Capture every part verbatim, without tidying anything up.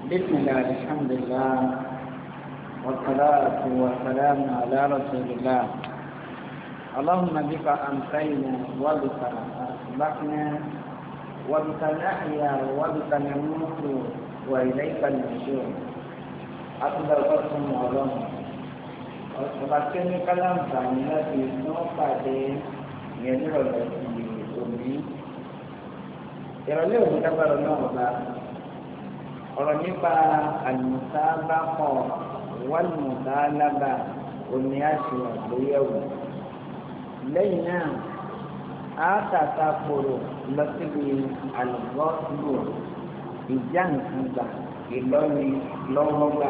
بسم الله الحمد لله والصلاة والسلام على رسول الله. اللهم بك أمسينا وبك أصبحنا وبك نحيا وبك نموت وإليك النشور. أقدر قسم الله ọ̀sọ̀bàkẹ́ ní kálánfààní láti tún pàdé ìyẹn nírọ̀lẹ́ òní. ìrọ̀lẹ́ òní dábàrà náà bá ọ̀rọ̀ nípa àlùmùsábàkọ̀ wàlùmùsálábà òní àṣẹ àgbéyẹ̀wò. lẹ́yìn náà a tàta kòrò lọ síbi àlùbọ́sùlù ìjà nǹkan gbà ìlọ́ni lọ́wọ́ gbà.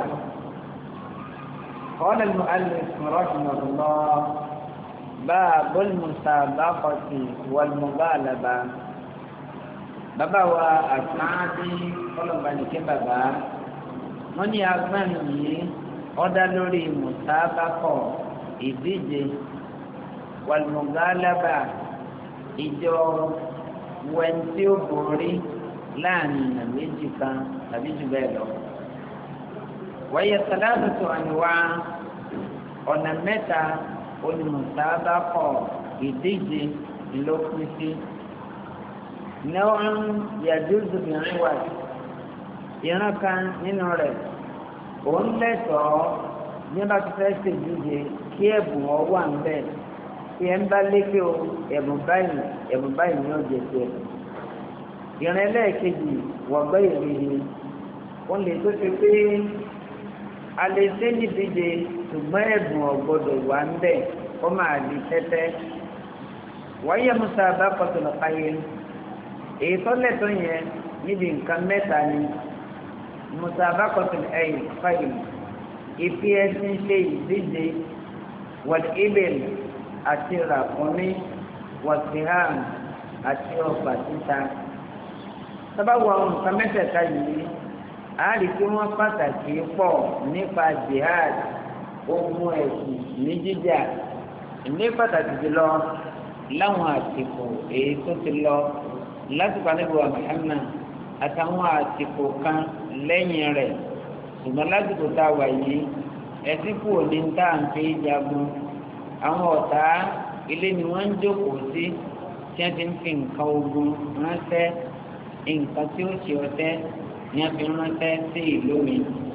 قال المؤلف رحمه الله باب المسابقة والمغالبة. bàbá wa àtàndí ọlọ́mọbanìkẹ́ bàbá wọ́n ní agbáni yìí ọ̀dá lórí musabaqah ìdíje wàlmùgálàbà ìjọ wẹ̀ntí ó borí láàrin ìnà méjì kan tàbí jù bẹ́ẹ̀ lọ. wáyé sàlátùtù àníwá ọ̀nà mẹ́ta olùmùsábàkọ̀ ìdíje ló pín sí. náà yàdúzù bìnrin wà ìran kan nínú rẹ̀ òun lẹ́tọ̀ọ́ ní bá ti fẹ́ ṣèdíje kí ẹ̀bùn ọ wà ń bẹ̀ tí ẹ ń bá lékè o ẹ̀bùn báyìí ẹ̀bùn báyìí ní ọ̀jẹ̀ tó ẹ̀. ìran ẹlẹ́ẹ̀kejì wọ̀gbẹ́ ìrìnnì wọ́n lè tó ṣe pé a lè ṣe nídìíje ṣùgbọ́n ẹ̀bùn ọ̀gbọ́dọ̀ wà ń bẹ̀ kó máa di tẹ́tẹ́. wáyé musabaqatul khayl èyí tó lẹ́tọ̀ yẹn níbi nǹkan mẹ́ta ni musabaqatul khayl ìfi ẹṣin ṣe ìdíje wal ibil àti ràkúnmí wàsíhàn àti ọ̀pá títa. sábàwọ̀ àwọn nǹkan mẹ́tẹ̀ẹ̀ta yìí a rí kí wọ́n pàtàkì pọ̀ nípa jihad ogun ẹ̀sìn ní jíjà ní pàtàkì jùlọ láwọn àsìkò èyí tó ti lọ lásìkò àníbò Muhammad àtàwọn àsìkò kan lẹ́yìn rẹ̀ ṣùgbọ́n lásìkò tá a wà yìí ẹ̀sìn kù ní tá à ń fi jagun àwọn ọ̀tá ilé ni wọ́n ń jókòó sí tí wọ́n ti ń fi nǹkan ogun ránṣẹ́ nǹkan tí ó ṣe ọ̀tẹ̀ ní a fi ránṣẹ́ sí ìlú mi.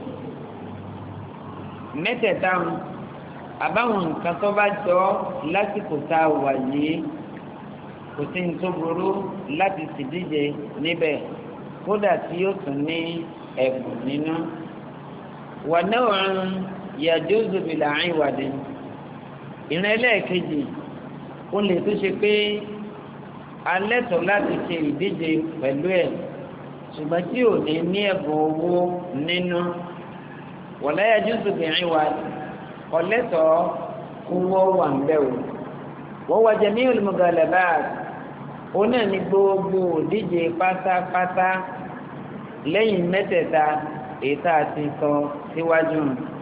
mẹ́tẹ̀ẹ̀ta àbáwọn nǹkan tó bá jọ lásìkò tá a wà yìí kò sí ní tó burú láti ṣèdíje níbẹ̀ kódà tí yóò tún ní ẹ̀bùn nínú. wà náà yajuzu bil iwadi ìran ẹlẹ́ẹ̀kejì ó lè tó ṣe pé alẹ́ tó láti ṣe ìdíje pẹ̀lú ẹ̀ ṣùgbọ́n tí ò ní ní ẹ̀bùn owó nínú. wala yajuzu bil iwadi ọ̀lẹ́tọ̀ owó wà ń bẹ̀ wò. wọ́n wá jami'ul mughalabat ó náà ní gbogbo òdíje pátápátá lẹ́yìn mẹ́tẹ̀ẹ̀ta èyí tá a ti sọ síwájú.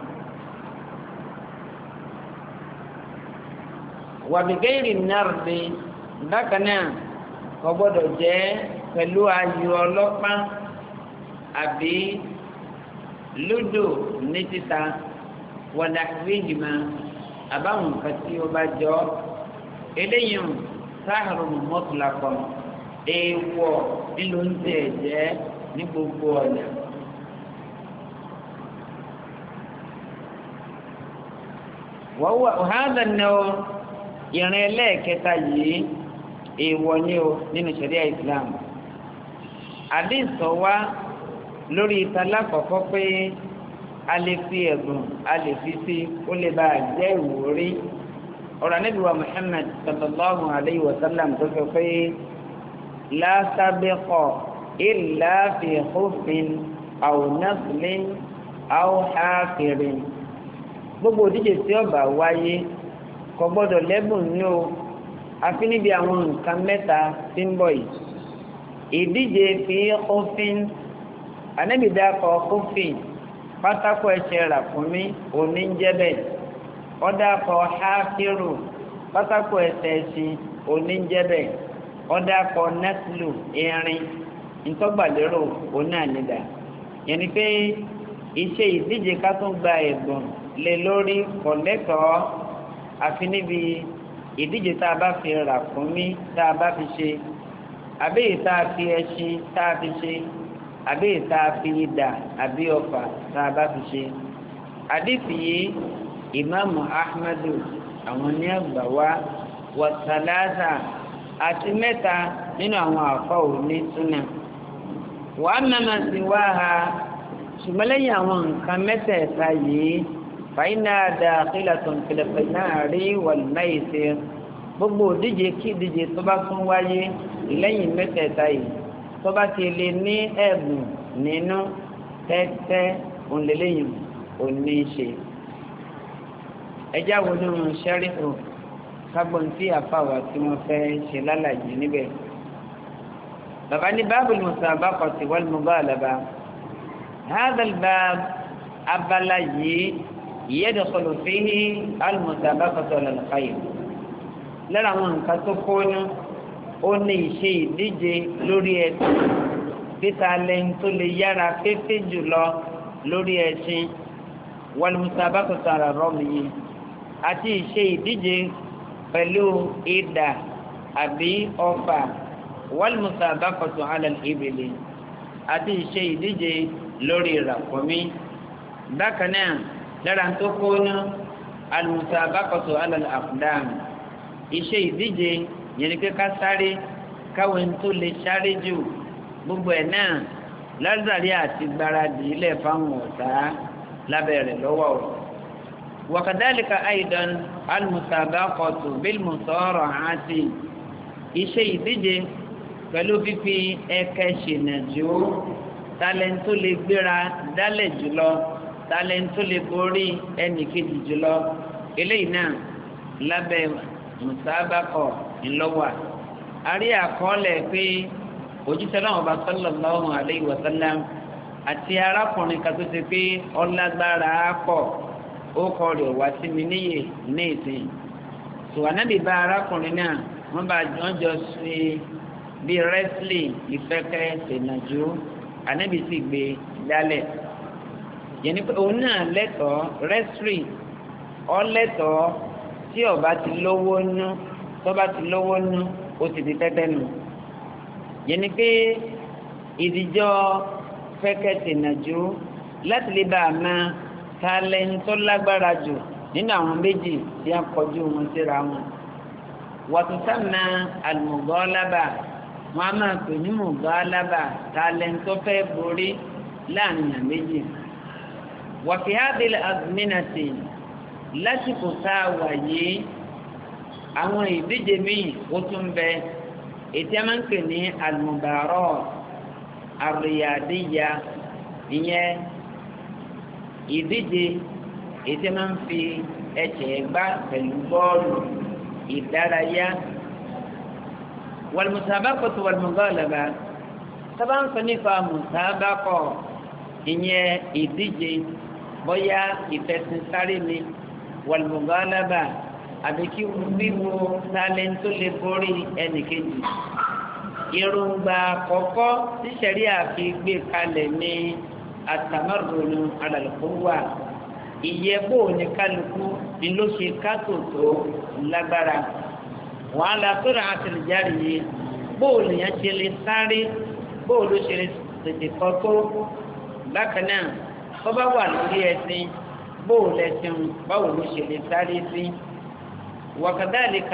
wa bi ghairi nardi bákan náà kò gbọ́dọ̀ jẹ́ pẹ̀lú ayò ọlọ́pàá àbí lúdò ní títa wọ̀dà fíjìmá àbáwọn nǹkan tí ó bá jọ eléyìí sáàrù mọ́tòlápọ̀ èèwọ̀ nílò ń tẹ̀ jẹ́ ní gbogbo ọ̀nà. wọ́n wà ọ̀hádà náà ìrìn ẹlẹ́ẹ̀kẹta yìí èèwọ̀ ni o nínú ṣẹ̀ríà Islam. àdìsọ wa lórí ìtàlá kọ̀ọ̀kọ́ pé a lè fi ẹ̀bùn a lè fi sí ó lè bá jẹ́ ìwúrí. ọ̀rọ̀ Ànábì wa Muhammad sallallahu alayhi wa sallam tó sọ pé la sabiqa illa fi khufin aw naslin aw hafirin. gbogbo òdíje tí ó bá wáyé kò gbọ́dọ̀ lẹ́bùn ní o àfi níbi àwọn nǹkan mẹ́ta tí ń bọ̀ yìí. ìdíje fi khufin Ànábì dákọ̀ khufin pátákó ẹsẹ̀ ràkúnmí oníjẹ́bẹ̀ ọ̀dàkọ̀ hafiru pátákó ẹsẹ̀ ẹṣin oníjẹ́bẹ̀ ọ̀dàkọ̀ nẹ́sìlù irin ntọ́gbàlérò oní ànídà yẹn ni pé iṣẹ́ ìdíje ká tún gba ẹ̀bùn lé lórí kọ̀lẹ́tọ̀ọ́ àfi níbi ìdíje tá a bá fi ràkúnmí tá a bá fi ṣe àbí tá a fi ẹṣin tá a fi ṣe àbí tá a fi idà àbí ọfà tá a bá fi ṣe. àdìsí yìí ìmáàmù ahmadu àwọn ní àgbà wá wàtàláàtà àti mẹ́ta nínú àwọn àfọ òní súnà. wàá mẹ́mà sí wá ha ṣùgbọ́n lẹ́yìn àwọn nǹkan mẹ́tẹ̀ẹ̀ta yìí fàyínà dakhilatun fil qinari wal maisir gbogbo òdíje kí ìdíje tó bá tún wáyé lẹ́yìn mẹ́tẹ̀ẹ̀ta yìí tó bá ti lè ní ẹ̀bùn nínú tẹ́tẹ́ òǹlẹ́lẹ́yìn òní ṣe. ẹjá wo nínú sẹ́rífù kágbọ́n tí àfàwà tí wọ́n fẹ́ ṣe lálàyé níbẹ̀. bàbá ní báàbù musabaqati wal mughalaba hadha al-bab abala yìí yadkhulu fihi al-musabaqatu ala al-khayr. lára àwọn nǹkan tó kónú ó ní ìṣe ìdíje lórí ẹṣin títa lẹ́yìn tó lè yára fẹ́fẹ́ jùlọ lórí ẹṣin wal musabaqatu ala ar-ramy àti ìṣe ìdíje pẹ̀lú idà àbí ọfà wal musabaqatu ala al-ibli àti ìṣe ìdíje lórí ràkúnmí. bákan náà lára tó kónú al musabaqatu ala al-aqdam ìṣe ìdíje yẹn ni pé ká sáré káwọn tó lè sáré jù gbogbo ẹ̀ náà lázàrí àti gbáradì ilẹ̀ fáwọn ọ̀tá lábẹ́rẹ̀ lọ́wọ́. wakadhalika aidan al-musabaqatu bil-musara'ati iṣẹ́ ìdíje pẹ̀lú fífi ẹ̀kẹ́ ṣìnàjú tálẹ́ntó lè gbéra dálẹ̀ jùlọ tálẹ́ntó lè borí ẹnìkejì jùlọ eléyìí náà lábẹ́ musabaqo ńlọ́wà. a rí àkọọ́lẹ̀ pé òjíṣẹ́ náà ọba sallallahu alayhi wa sallam àti arákùnrin kan tó ṣe pé ọlágbára pọ̀ ó kọ rẹ̀ wá sí mi níyè ní ìsìn. sùwànábì bá arákùnrin náà wọ́n bá wọ́n jọ ṣe bí wrestling ìfẹ́kẹ́ ṣènàjú ànábì sì gbé dálẹ̀. yẹn ni pé òun náà lẹ́tọ̀ọ́ wrestling ọ lẹ́tọ̀ọ́ tí ọba ti lówó nú tọba ti lówó nú ó ti di tẹ́tẹ́ nù. yẹn ni pé ìdíjọ́ fẹ́kẹ́tì nàjú láti lè bá a máa tálẹ́ńtọ́ lágbára jù nínú àwọn méjì tí a kọjú wọn síra wọn. wàtúntàmà àlùmọ̀gọ́lábà wọn a máa pè ní mọ̀gọ́lábà tálẹ́ńtọ́ fẹ́ borí láàrin àwọn méjì. wàfíhádìlẹ̀ azmínàtì lásìkò tá a wà yìí àwọn ìdíje míì ó tún bẹ ètí a máa ń pè ní almubarat àríyàdíyà ìyẹn ìdíje ètí a máa ń fi ẹsẹ̀ gbá pẹ̀lú bọ́ọ̀lù ìdárayá wal-musabaqatu wal-mughalaba sábà ń sọ nípa musabaqa ìyẹn ìdíje bóyá ìfẹsẹ̀sáré ni wal-mughalaba àbí kí wíwo tálẹ́ńtò lè borí ẹnìkejì. èròǹgbà àkọ́kọ́ tí ṣẹ̀ríà fi gbé kalẹ̀ ní at-tamarrun ala al-quwwa ìyẹ́bò ní kálukú ni ló ṣe kátó tó lágbára. wa ala sur'ati al-jari yìí bóòlù yẹn ṣe lè sáré bóòlù ṣe lè tètè kọ́ tó. bákan náà tó bá wà lórí ẹṣin bóòlù ẹṣin báwo ló ṣe lè sáré sí. وكذلك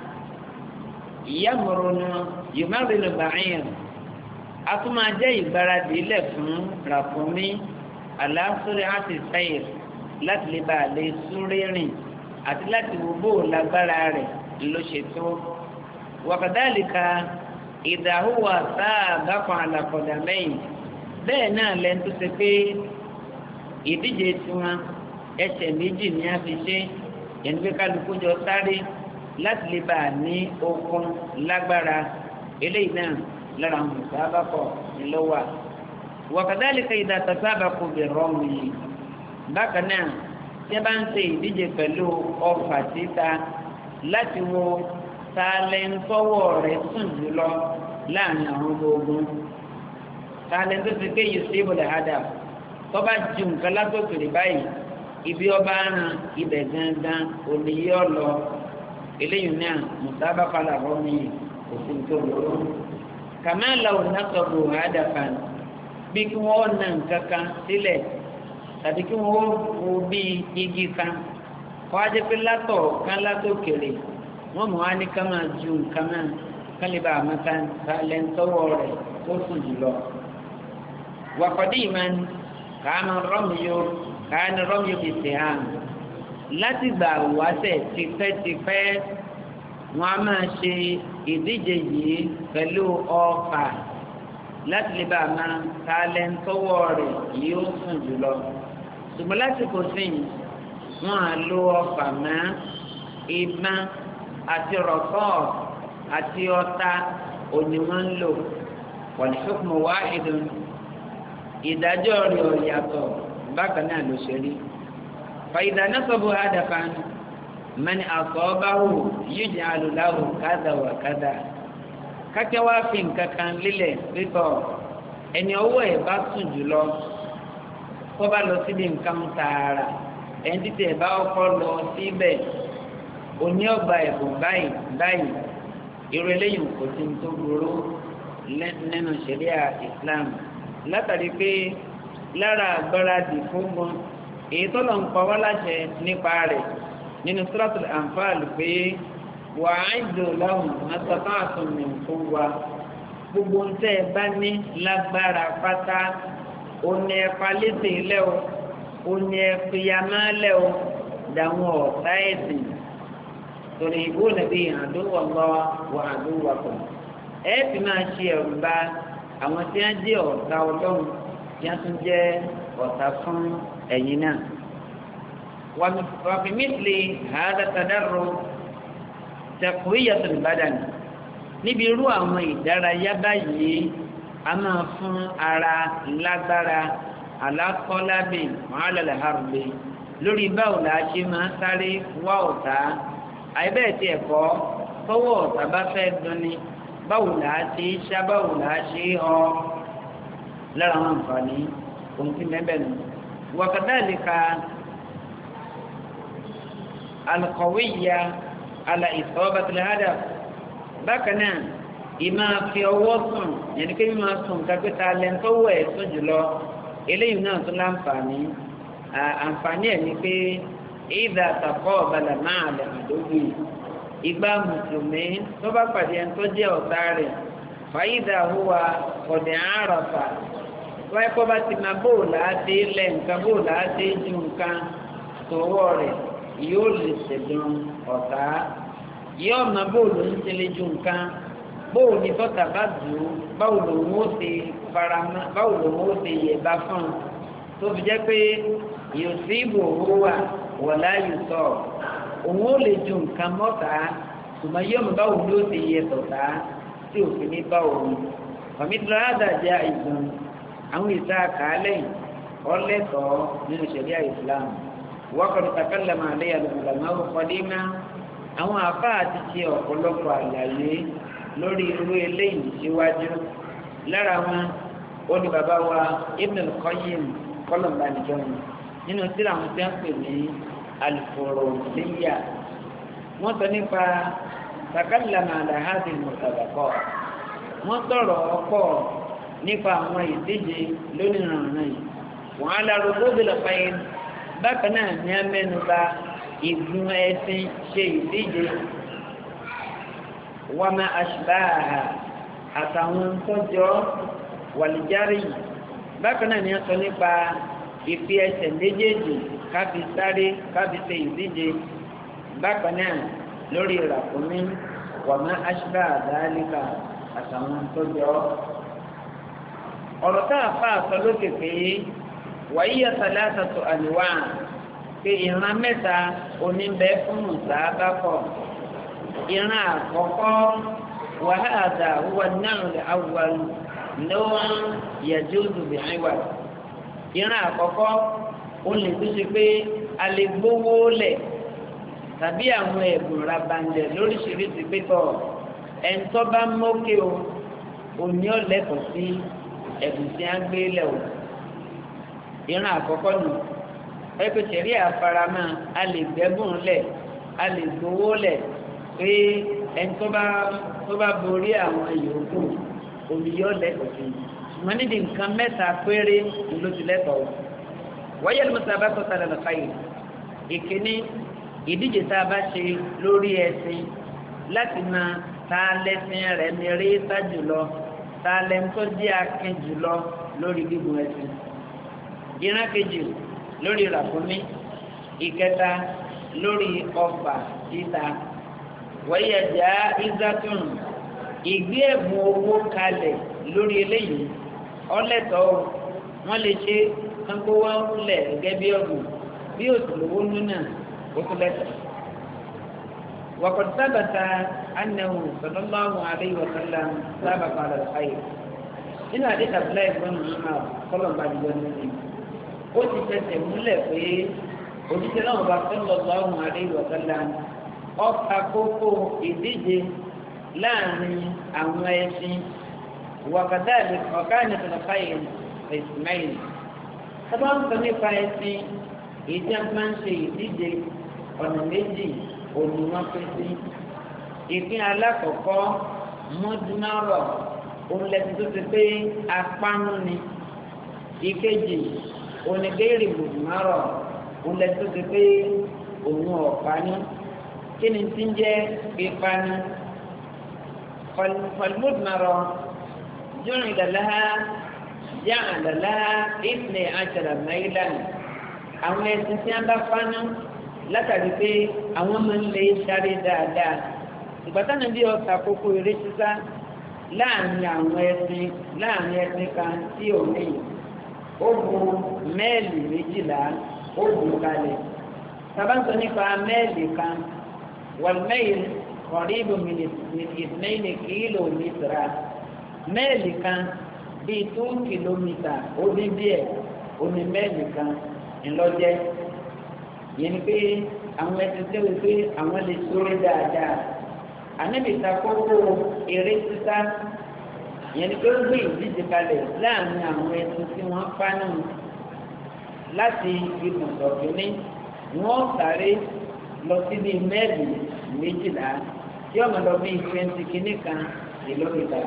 يمرن يمرن بعير atuma jẹ́ ìgbáradì ilẹ̀ fún ràkúnmí aláṣọrí àti sẹ́yìn láti lè bá a lè súré rìn àti láti wo bó lágbára rẹ̀ ló ṣe tó. wàkàdálìka ìdáhùwà sáà bákan àlàkọ̀dà mẹ́yìn bẹ́ẹ̀ náà lẹ́nu tó ṣe pé ìdíje tiwọn ẹsẹ̀ méjì ní a fi ṣe yẹn pé kálukú jọ sáré láti lè bá a ní okun lágbára eléyìí náà lára musabaqo ńlọ́wà. wa kadhalika idha tasabaqu bir-ramy bákan náà tí a bá ń ṣe ìdíje pẹ̀lú ọfà títa láti wo tálẹ́ńtọ́wọ́ rẹ̀ sùn jùlọ láàrin àwọn ogun. tààlẹ́ tó ti ké yìí sí ibùdó àdá tó bá ju nǹkan látòkèrè báyìí ibi ọba aràn ibẹ̀ gangan òní yóò lọ eléyìí náà mùsàbà padà rọ́ mi òfin tó lọ́rọ́ kàmáàlà ònàkọ̀bù àdá kan bí kí wọ́n nà nǹkan kan sílẹ̀ tàbí kí wọ́n wo bí igi kan kọ́ ajẹ́ pé látọ̀ kan látòkèrè wọ́n mọ̀ á ní ká máa ju nǹkan náà kálíbà àmọ́ta lẹ́ńtọ́wọ́ rẹ̀ tó sùn jùlọ. wàkọ̀dí ìmọ̀ kàánù rọ́mìyó kàánù rọ́mìyó fi ṣe hàn láti gbà wáṣẹ̀ tipẹ́tipẹ́ wọ́n á máa ṣe ìdíje yìí pẹ̀lú ọfà láti lè bá a máa ta lẹ́ńtọ́wọ́ rẹ̀ yóò sùn jùlọ. ṣùgbọ́n lásìkò sìn wọ́n á lo ọfà mọ́ ìbọn àti rọ̀kọ́ àti ọta òní wọ́n ń lò wal-hukmu wāḥidun ìdájọ́ rẹ̀ ò yàtọ̀ bákan náà ló ṣe rí. fa-idhā nasabu hadafan man asabahu yuj'alu lahu kadha wa kadha kákẹ́ wá fi nǹkan kan lílẹ̀ pípọ̀ ẹni ọwọ́ ẹ̀ bá sùn jùlọ kó bá lọ síbi nǹkan tààrà ẹni títí ẹ̀ bá ọkọ lọ síbẹ̀ òní ọgbà ẹ̀bùn báyìí báyìí irú eléyìí kò sí ní tó burú nínú ṣẹ̀ríà Islam látàrí pé lára àgbáradì fúngun èyí tó lọ ń pa wá láṣẹ nípa rẹ̀ nínú Suratul Anfal pé wa'iddu lahum mastata'tum min quwwa gbogbo ń tẹ́ ẹ bá ní lágbára pátá òní ẹ̀fà létè lẹ́wọ̀ òní ẹ̀fìyàmá lẹ́wọ̀ dàwọn ọ̀tá ẹ̀sìn torí ìbò nàbí àdúgbò lọ wà àdúgbò kọ ẹ fi máa ṣe ẹrù bá àwọn tí wọn jẹ ọ̀tá Ọlọ́run tí wọn tún jẹ ọ̀tá fún ẹ̀yin náà. wàfi mísìlì hàdà tàdárò taqwiyatul badan níbi irú àwọn ìdárayá báyìí a máa fún ara lágbára alákọ̀ọ́lábì màálàlá harbi lórí báwo la ṣe máa sáré wá ọ̀tá àìbẹ́ẹ̀ tí ẹ̀kọ́ tọwọ́ ọ̀tá bá fẹ́ dunni báwo là á ṣe ṣá báwo là á ṣe ọ lára àwọn àǹfààní ohun tí mẹ́bẹ̀ nù. wakadhalika al-qawiyya ala isabatil hadaf bákan náà ìmọ̀ fi ọwọ́ sùn yẹn kí mímọ̀ sùn kápẹ́tà lẹ́ńtọ́wọ́ ẹ̀ sùn jùlọ eléyìí náà tún láǹfààní àǹfààní ẹ̀ ni pé ìdá àtàkọ́ ọ̀bàlà máa lẹ̀ àdógbì ìgbà mùsùlùmí tó bá pàdé ẹni tó jẹ́ ọ̀tá rẹ̀ fàyídà hùwà ọ̀dẹ̀ àràfà wáyé kó bá ti máa bóòlà á dé lẹ̀ nǹkan bóòlà á dé ju nǹkan tòwọ́ rẹ̀ yóò lè ṣẹ̀dùn ọ̀tá yóò máa bóòlù ń tẹ́lẹ̀ ju nǹkan bóòlù ní tọ́ta bá dùn báwo lòun ó ṣe faramọ́ báwo lòun ó ṣe yẹ̀bá fún un tó fi jẹ́ pé yóò sí ibò owó wà wọ̀lá yìí sọ òun ó lè ju nǹkan mọ́ta ṣùgbọ́n yóò mú báwo ló ti yẹ tọ̀tá tí òfin ní bá òun ọ̀mídìrọ̀ àdàjẹ́ ìgbọ̀n àwọn ìta àkàálẹ̀ ọlẹ́tọ̀ọ́ nínú ṣẹ̀ríà Islam wọ́kọ̀dù takallama alayhi al-ulama qadima àwọn àfá àti ṣe ọ̀pọ̀lọpọ̀ àlàyé lórí irú eléyìí síwájú lára wọn ó ní bàbá wa Ibn al-Qayyim kọ́lọ̀mbà nìjọ́ni nínú tíra àwọn tí wọ́n pè ní al-Furusiyya wọ́n sọ nípa takallama ala hadhihi al-musabaqat wọ́n sọ̀rọ̀ ọkọ̀ nípa àwọn ìdíje lónìí rànràn yìí wọ́n á lárò gbóbìlà fáyín bákan náà ní amẹ́nuba ìgun ẹṣin ṣe ìdíje wọ́n máa aṣbáà àtàwọn tọ́jọ́ wàlìjárì bákan náà ní a sọ nípa ìfi ẹsẹ̀ méjèèjì kábi sáré kábi ṣe ìdíje bákan náà lórí ìràkúnmí wọ́n máa aṣbáà dáálíkà àtàwọn tọ́jọ́. ọ̀rọ̀ tá a fà sọ lókè pé wàyíyà sàlásàtò àníwá pé ìran mẹ́ta oníbẹ̀ fún mùsàábàkọ̀ ìran àkọ́kọ́ wàhálà wà náà lè awwal lọ́wọ́n yajuzu bi'awa ìran àkọ́kọ́ ó lè tó ṣe pé a lè gbówó lẹ̀ tàbí àwọn ẹ̀bùn rabandẹ̀ lóríṣiríṣi pẹ́tọ̀ ẹ̀ńtọ́ bá mókè o òní ọ̀lẹ́tọ̀ sí ẹ̀bùn tí a ń gbé lẹ̀ o ìran àkọ́kọ́ nù ẹ̀kọ́ tẹ̀rí àfaramọ́ a lè gbẹ́bùn lẹ̀ a lè gbowó lẹ̀ pé ẹni tó bá tó bá borí àwọn yòókù omi yóò lẹ́tọ̀ọ́ sí i ṣùgbọ́n nídìí nǹkan mẹ́ta péré ló ti lẹ́tọ̀ọ́ wáyé lọ́sàbátọ̀ tàdà lọ́fàyè ìkíní ìdíje tá a bá ṣe lórí ẹ̀sìn láti máa ta lẹ́sìn rẹ̀ ní rí sá jùlọ ta lẹ́ńtọ́ jẹ́ akin jùlọ lórí gígùn ẹ̀sìn. ìran kejì lórí ràkúnmí ìkẹta lórí ọfà títa wáyé ẹ̀já ìzátùn ìgbé ẹ̀bùn owó kalẹ̀ lórí eléyìí ọlẹ́tọ̀ọ́ wọ́n lè ṣe kánkó wọ́n lẹ̀ gẹ́gẹ́ bí ọ̀gùn bí òsèlówó nínú ó tún lẹ́tọ̀ọ́. وقد ثبت أنه صلى الله عليه وسلم سابق على الخير إن حديث عبد الله بن عمر صلى الله عليه وسلم ó ti fẹsẹ̀ múlẹ̀ pé òjíṣẹ́ náà bá sallallahu alaihi wa sallam ọ̀ka kókó ìdíje láàrin àwọn ẹṣin wàkàtàlì ọ̀káàní tọ̀lọ̀fáyé ìsmáìlì sábà ń sọ nípa ẹṣin èyí tí a máa ń ṣe ìdíje ọ̀nà méjì òní wọn pín sí ìpín alákọ̀ọ́kọ́ mọ́dúnárọ̀ òǹlẹ̀tì tó ti pé apánú ni ìkejì onígbèrè mọ́dúnárọ̀ òǹlẹ̀tì tó ti pé òun ọ̀pánú kí ni ti ń jẹ́ ìpánú fọlmọ́dúnárọ̀ jọ́rìn ìdàláha jẹ́ àdàláha ìpínlẹ̀ àṣàrà náírà àwọn ẹ̀sìn tí a bá pánú látàrí pé àwọn máa ń lè sáré dáadáa ìgbàtánà bí ọ̀sà kókó eré sísá láàrin àwọn ẹṣin láàrin ẹṣin kan tí ò ní ó bu mẹ́ẹ̀lì méjìlá ó bu kalẹ̀ sábàǹsọ nípa mẹ́ẹ̀lì kan wàlmẹ́yìn kọ̀ríbù mìnìtìmẹ́lì kìlómítà mẹ́ẹ̀lì kan bíi tó kìlómítà ó dín díẹ̀ ó ní mẹ́ẹ̀lì kan ńlọ́jẹ́ yẹn ni pé àwọn ẹsẹ̀ tẹ́wọ́ pé àwọn lè sórí dáadáa ànábìta kókó eré sísá yẹn ni pé ó gbé ìdíje kalẹ̀ láàrin àwọn ẹsẹ̀ tí wọ́n fánà láti ibùsọ̀ kìíní wọ́n sáré lọ síbi mẹ́ẹ̀lì méjìlá tí ọmọ lọ bí twenty kìíní kan kìlómítà.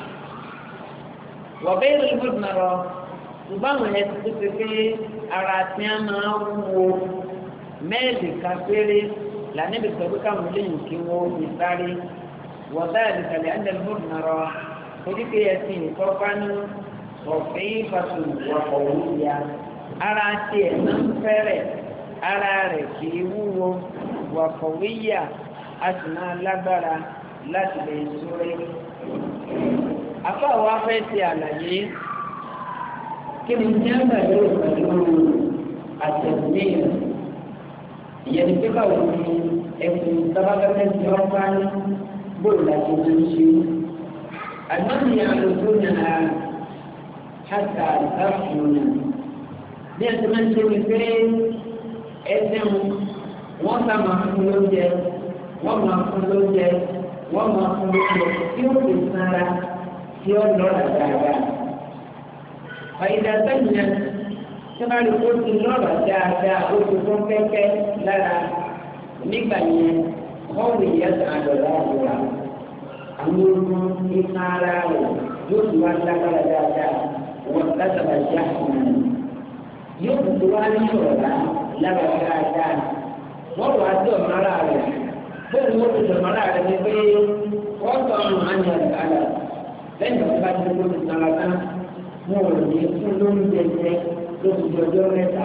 wọ́n bẹ́ẹ̀ ló gbọ́dọ̀ náà rọ ṣùgbọ́n àwọn ẹsẹ̀ tó ti pé ara tí a máa ń wo mẹ́ẹ̀lì kan péré lànàbì sọ pé káwọn lẹ́yìn kí wọ́n fi sáré wọ́tá ìdíkàlẹ̀ ẹ̀ńdẹ̀lmọ́dúnarọ̀ oríkè ẹ̀sìn ìkọ́fánú ọ̀fẹ́ ìfàtò wọ̀pọ̀ wúya ara ti ẹ̀ máa ń fẹ́rẹ̀ ara rẹ̀ kì í wúwo wọ̀pọ̀ wíyà a sì máa lágbára láti lè sórí. afáwọn afẹ́ ti àlàyé kí ni ní àgbàdo pẹ̀lú àtẹ̀wé ìyẹn pé báwo ni ẹ̀sìn sábàbẹ́fẹ́ ti wọ́n bá ní bóòlù láti máa ń ṣe. àgbọ̀nì àlùkò náà hàtà àfúnà bí a ti máa ń ṣe ni pé ẹsẹ̀ wọn sá máa fún lóúnjẹ wọ́n máa fún lóúnjẹ wọ́n máa fún lóúnjẹ tí ó fi sára tí ó lọ́ra dáadáa. àyíká sẹ́yìn náà sọ́nàlì ó ti lọ́rọ̀ dáadáa ó ti fún kẹ́kẹ́ lára nígbà yẹn wọ́n wù yẹ àdọ̀dọ̀ àbúrà àwọn olùkọ́ iná ara rẹ̀ yóò ti wá lágbára dáadáa wọ́n látàbà já ọ̀nà yóò ti wá ní ọ̀rá lára dáadáa wọ́n wà á dé ọ̀mọ́ra rẹ̀ bẹ́ẹ̀ ni wọ́n ti dọ̀mọ́ra rẹ̀ ní pé wọ́n tọ́ ọ̀nà ànyà àlà lẹ́yìn tó bá ti wọ́n ti sára tán wọn ò ní fún lóúnjẹ jẹ lóṣù ọjọ́ mẹ́ta.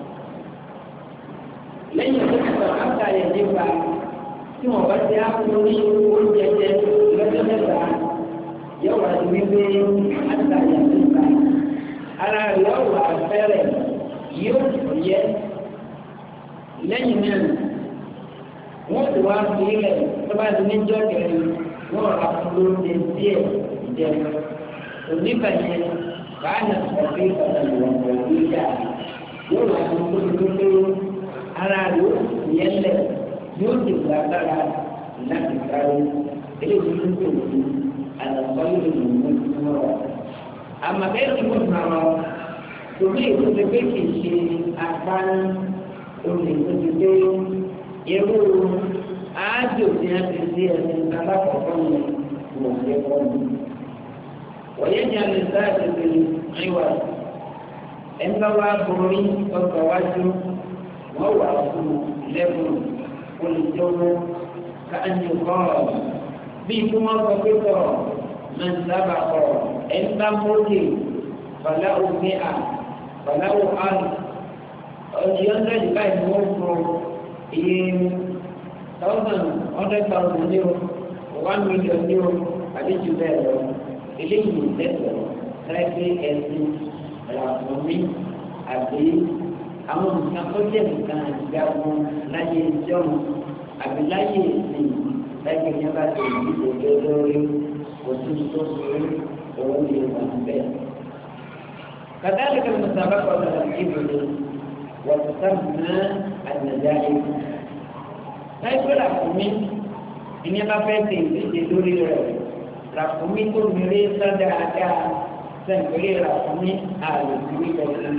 lẹ́yìn tó ti sọ àtàlẹ̀ nípa tí wọ́n bá ti á fún ní oúnjẹ jẹ lọ́jọ́ mẹ́ta yóò wá sí wípé àtàlẹ̀ nípa ara rẹ̀ yóò wà fẹ́rẹ̀ yóò yẹ. lẹ́yìn náà wọ́n ti wá sí ilẹ̀ tó bá ti ní jọ́ kẹrin wọ́n rà fún lóúnjẹ díẹ̀ jẹ. onígbà yẹn báyìí ọ̀pẹ́ ìpàdánù ọ̀pọ̀ ìjà yóò wá sí olùdókòwò ara rẹ̀ ó yẹn lẹ̀ yóò ti gbàgbára láti sáré eléyìí ló ń tòun àlàkọ́ yóò lè mú ìtumọ̀ rẹ̀. àmàbẹ́rẹ́ tó ń bá wọn tòbí ìtòsí pé kì í ṣe agbára olè tó ti dé irú ájò tí a ti di ẹni alákọ̀ọ́kọ́ ni mo fẹ́ kọ́ mi. wọ́yẹ́ ní alẹ́ sáà ti fi ríwá ẹnbá wa borí ọgbà wájú wọ́n wà fún lẹ́bùn olùjọ́wọ́ káàní kọ́ bíi tí wọ́n sọ pé kọ́ máa ń sábà kọ́ ẹnbá mọ́tì fàlàwù mẹ́à fàlàwù àlù ọ̀dì hundred báyìí ni wọ́n fún iye thousand hundred thousand ní o one million ní o àdéjù bẹ́ẹ̀ lọ eléyìí lẹ́sọ̀rọ̀ láìpẹ́ ẹ̀sìn ràfùnmí àbí àwọn nǹkan tó jẹ́ nǹkan ìjagun láyé ìjọ́un àbí láyé ìsìn láyé ìyẹn bá ti ìdíje lórí òtún tó sórí òun lè wà bẹ́ẹ̀. كذلك المسابقة على الإبل وتسمى النجائب. لا يقول رàfùnmí ìyẹn bá fẹ́ ṣe ìdíje lórí rẹ̀ ràfùnmí tó mìíràn sọ́dọ̀ àdá sẹ́ńpẹ̀lẹ́ ràfùnmí àlòkùnrin pẹ̀lú.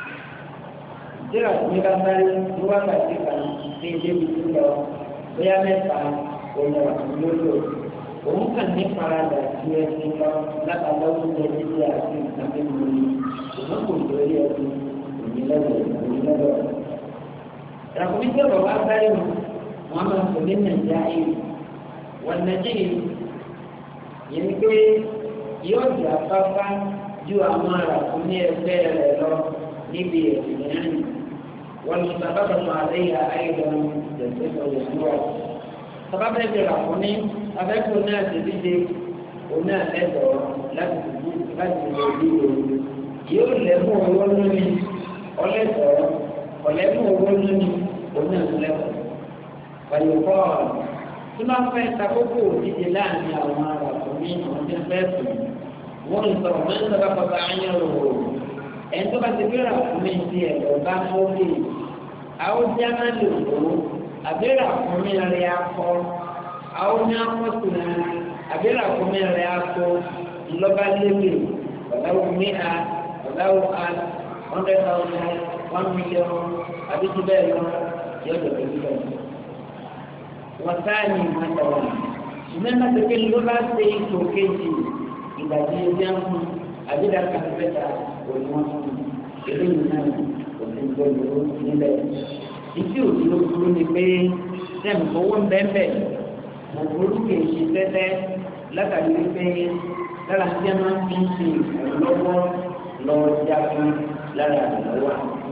tí ràfùnmí bá sáré ní wákàtí kan ní ilé ìlú lọ bóyá mẹ́ta òun ràfùnmí lójó òun kàn ní faradà sí ẹni lọ látàlọ́ oúnjẹ títí àti ìtàgé mi òun kò lórí ẹni òmìnirẹ́wọ̀ òmìnirẹ́wọ̀. ràfùnmí tí ọ̀rọ̀ bá sáré mu wọ́n máa ń pè ní nàìjíríà yìí wọ́n nàìjíríà yẹn ni pé yóò di afáfá ju àwọn ràfùnmí ẹgbẹ́ rẹ̀ lọ níbi ẹ̀sìn náà wọ́n ní bàbá bàbá àlẹ́yà ayélujára lẹ́sẹ̀ lọ́wọ́ ìwọ̀. bàbá bẹ́ẹ̀ bẹ̀rẹ̀ ràfùnmí abẹ́kùn náà ti díje òun náà lẹ́tọ̀ọ́ láti dùdú láti lè rí òun yóò lẹ́mú owó lónìí ọlẹ́tọ̀ọ́ ọ̀lẹ́mú owó lónìí òun náà lẹ́tọ̀ọ́. Pàyọ̀kọ́ tí máa fẹ́ takókò díje láàrin àwọn ràfùnmí àwọn tí wọ́n fẹ́ sùn wọ́n ń sọ̀rọ̀ máa ń sábà bàbá ayé rò ẹni tó bá ti fi ràfùnmí ti ẹ̀rọ bá mọ́lẹ̀ àwọn tí a máa lò ó àbí ràfùnmí rẹ̀ akọ àwọn ní akọ́sùn àbí ràfùnmí rẹ̀ akọ lọ́ba lébè ọ̀làwọ̀ mìíràn ọ̀làwọ̀ a hundred thousand one million àbí tí bẹ́ẹ̀ lọ yóò dọ̀ tó ti bẹ́ẹ̀. wọ́n sáàyè mọ́tọ̀wọ́ ṣùgbọ́n náà tó kéde ló bá ṣe ipò kejì ìgbàdí ẹbí àwọn àbídà kàfẹ́ta òun eléyìí náà òfin gbọ́dọ̀ nílẹ̀. ìdí òbí ló burú ni pé sẹ́mi owó ń bẹ́ẹ̀ bẹ́ẹ̀ mo burú kì í ṣe tẹ́tẹ́ látàrí wípé lára tí a máa ń fi ń ṣe ìrànlọ́wọ́ lọ́ọ́ jágun lára ìrànlọ́wọ́.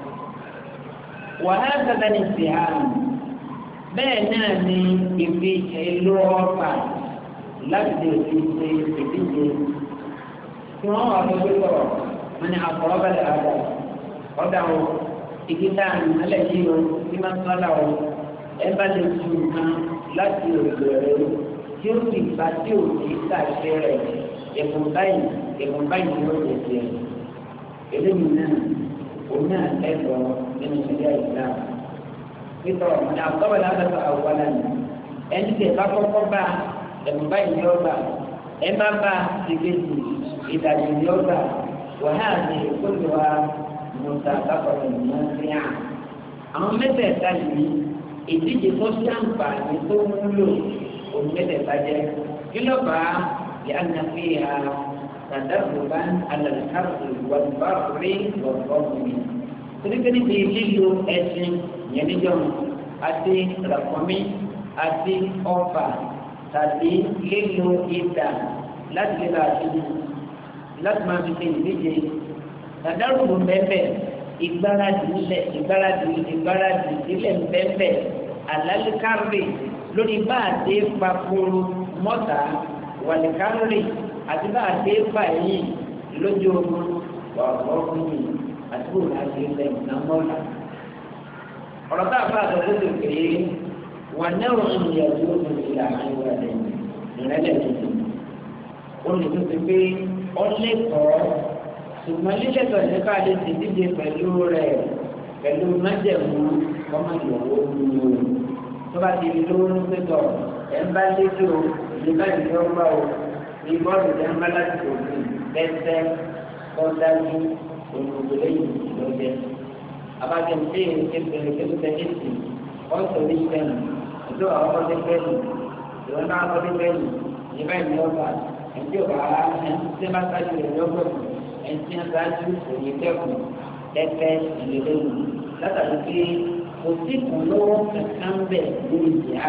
wàhálà tata ni ìsì àrùn bẹ́ẹ̀ náà ni ìfi èlò ọ̀pá láti lè fi ṣe ìdíje tí wọ́n wà lórí sọ̀rọ̀ wọn ni àfọwọ́bẹ̀rẹ̀ àdá ọ̀dà o ìgbìta alẹ́ yìí o tí máa ń sọ́dà o ẹ bá lè tu nǹkan láti òkè rẹ̀ tí ó sì bá tí ò ní kàṣẹ rẹ̀ ẹ̀bùn báyìí ẹ̀bùn báyìí ni ó lè ṣe eléyìí náà òun náà ẹ̀dọ̀ nínú ìṣẹ̀lẹ̀ ìsìlámù pípọ̀ ní àkọ́bẹ̀ lábẹ́sọ̀ àwọ̀lá ni ẹni tẹ̀ bá kọ́kọ́ bá ẹ̀bùn báyìí ni ó gbà ẹ bá bá ìgbésì ìdajì ni ó gbà wàhálà ní ìkóso wa mọ̀tà àbákọ̀tà ìmọ̀ sí à. àwọn mẹ́tẹ̀ẹ̀ta yìí ìdíje tó ṣàǹfààní tó wúlò òun mẹ́tẹ̀ẹ̀ta jẹ́ kí ló bá yà ń fi hà tàdàbùbá alàlùkàrù wàlúbàrúrí lọ́gbọ́n torípéni ti lílo ẹṣin yẹn níjọ́ àti ràkọ́mí àti ọ̀fà tàbí lílo ìdà láti lè bá a ṣe láti máa fi ṣe ìdíje tàdárùbù bẹ́ẹ̀ ìgbáradì nílẹ̀ ìgbáradì ìgbáradì ìdílé bẹ́ẹ̀ àlálùkárì lórí bá a dé papòrò mọ́tà wàlùkárì àti bá a dé pa ẹ̀yìn lójú ogun wà ọ̀gbọ́n yìí àti bó láti ilẹ̀ ìnáwọ́lá. ọ̀rọ̀ tá a bá àtọ̀ tó ti pè é wà náà ń yẹ kó o ti là á yọ ẹ̀ ìrẹ́lẹ̀ tuntun. ó lè tó ti pé ọlẹ́kọ̀ọ́ ṣùgbọ́n lílẹ̀kọ̀ nípa lè ti díje pẹ̀lú rẹ̀ pẹ̀lú májẹ̀mú ọmọ ìyàwó nínú tó bá ti lówó ní pẹ́tọ̀ ẹ̀ ń bá létò ìdíbà ìjọba o ní bọ́ọ̀lù jẹ́ ń bá láti òfin bẹ́ẹ̀ tọ́dájú olùdókòwò yìí lọ́jẹ́. abájẹ́ntì kékeré kékeré èsì ọ̀sọ̀ ní sẹ́nu ìjọ àwọn ọmọdé pẹ́ẹ́lú ìwọ́n náà ọmọdé pẹ́ẹ́lú ìyẹn báyìí ní ọgbà ẹ̀ńtí ọ̀gá ẹ̀ńtí tí wọ́n bá sáájú rẹ̀ lọ́gbọ̀n ẹ̀ńtí wọ́n sáájú òye kẹ́kùn ẹ̀fẹ́ ìlélẹ́yìn látàrí pé kò sí kùn lọ́wọ́ kankan bẹ̀ lórí ìyá.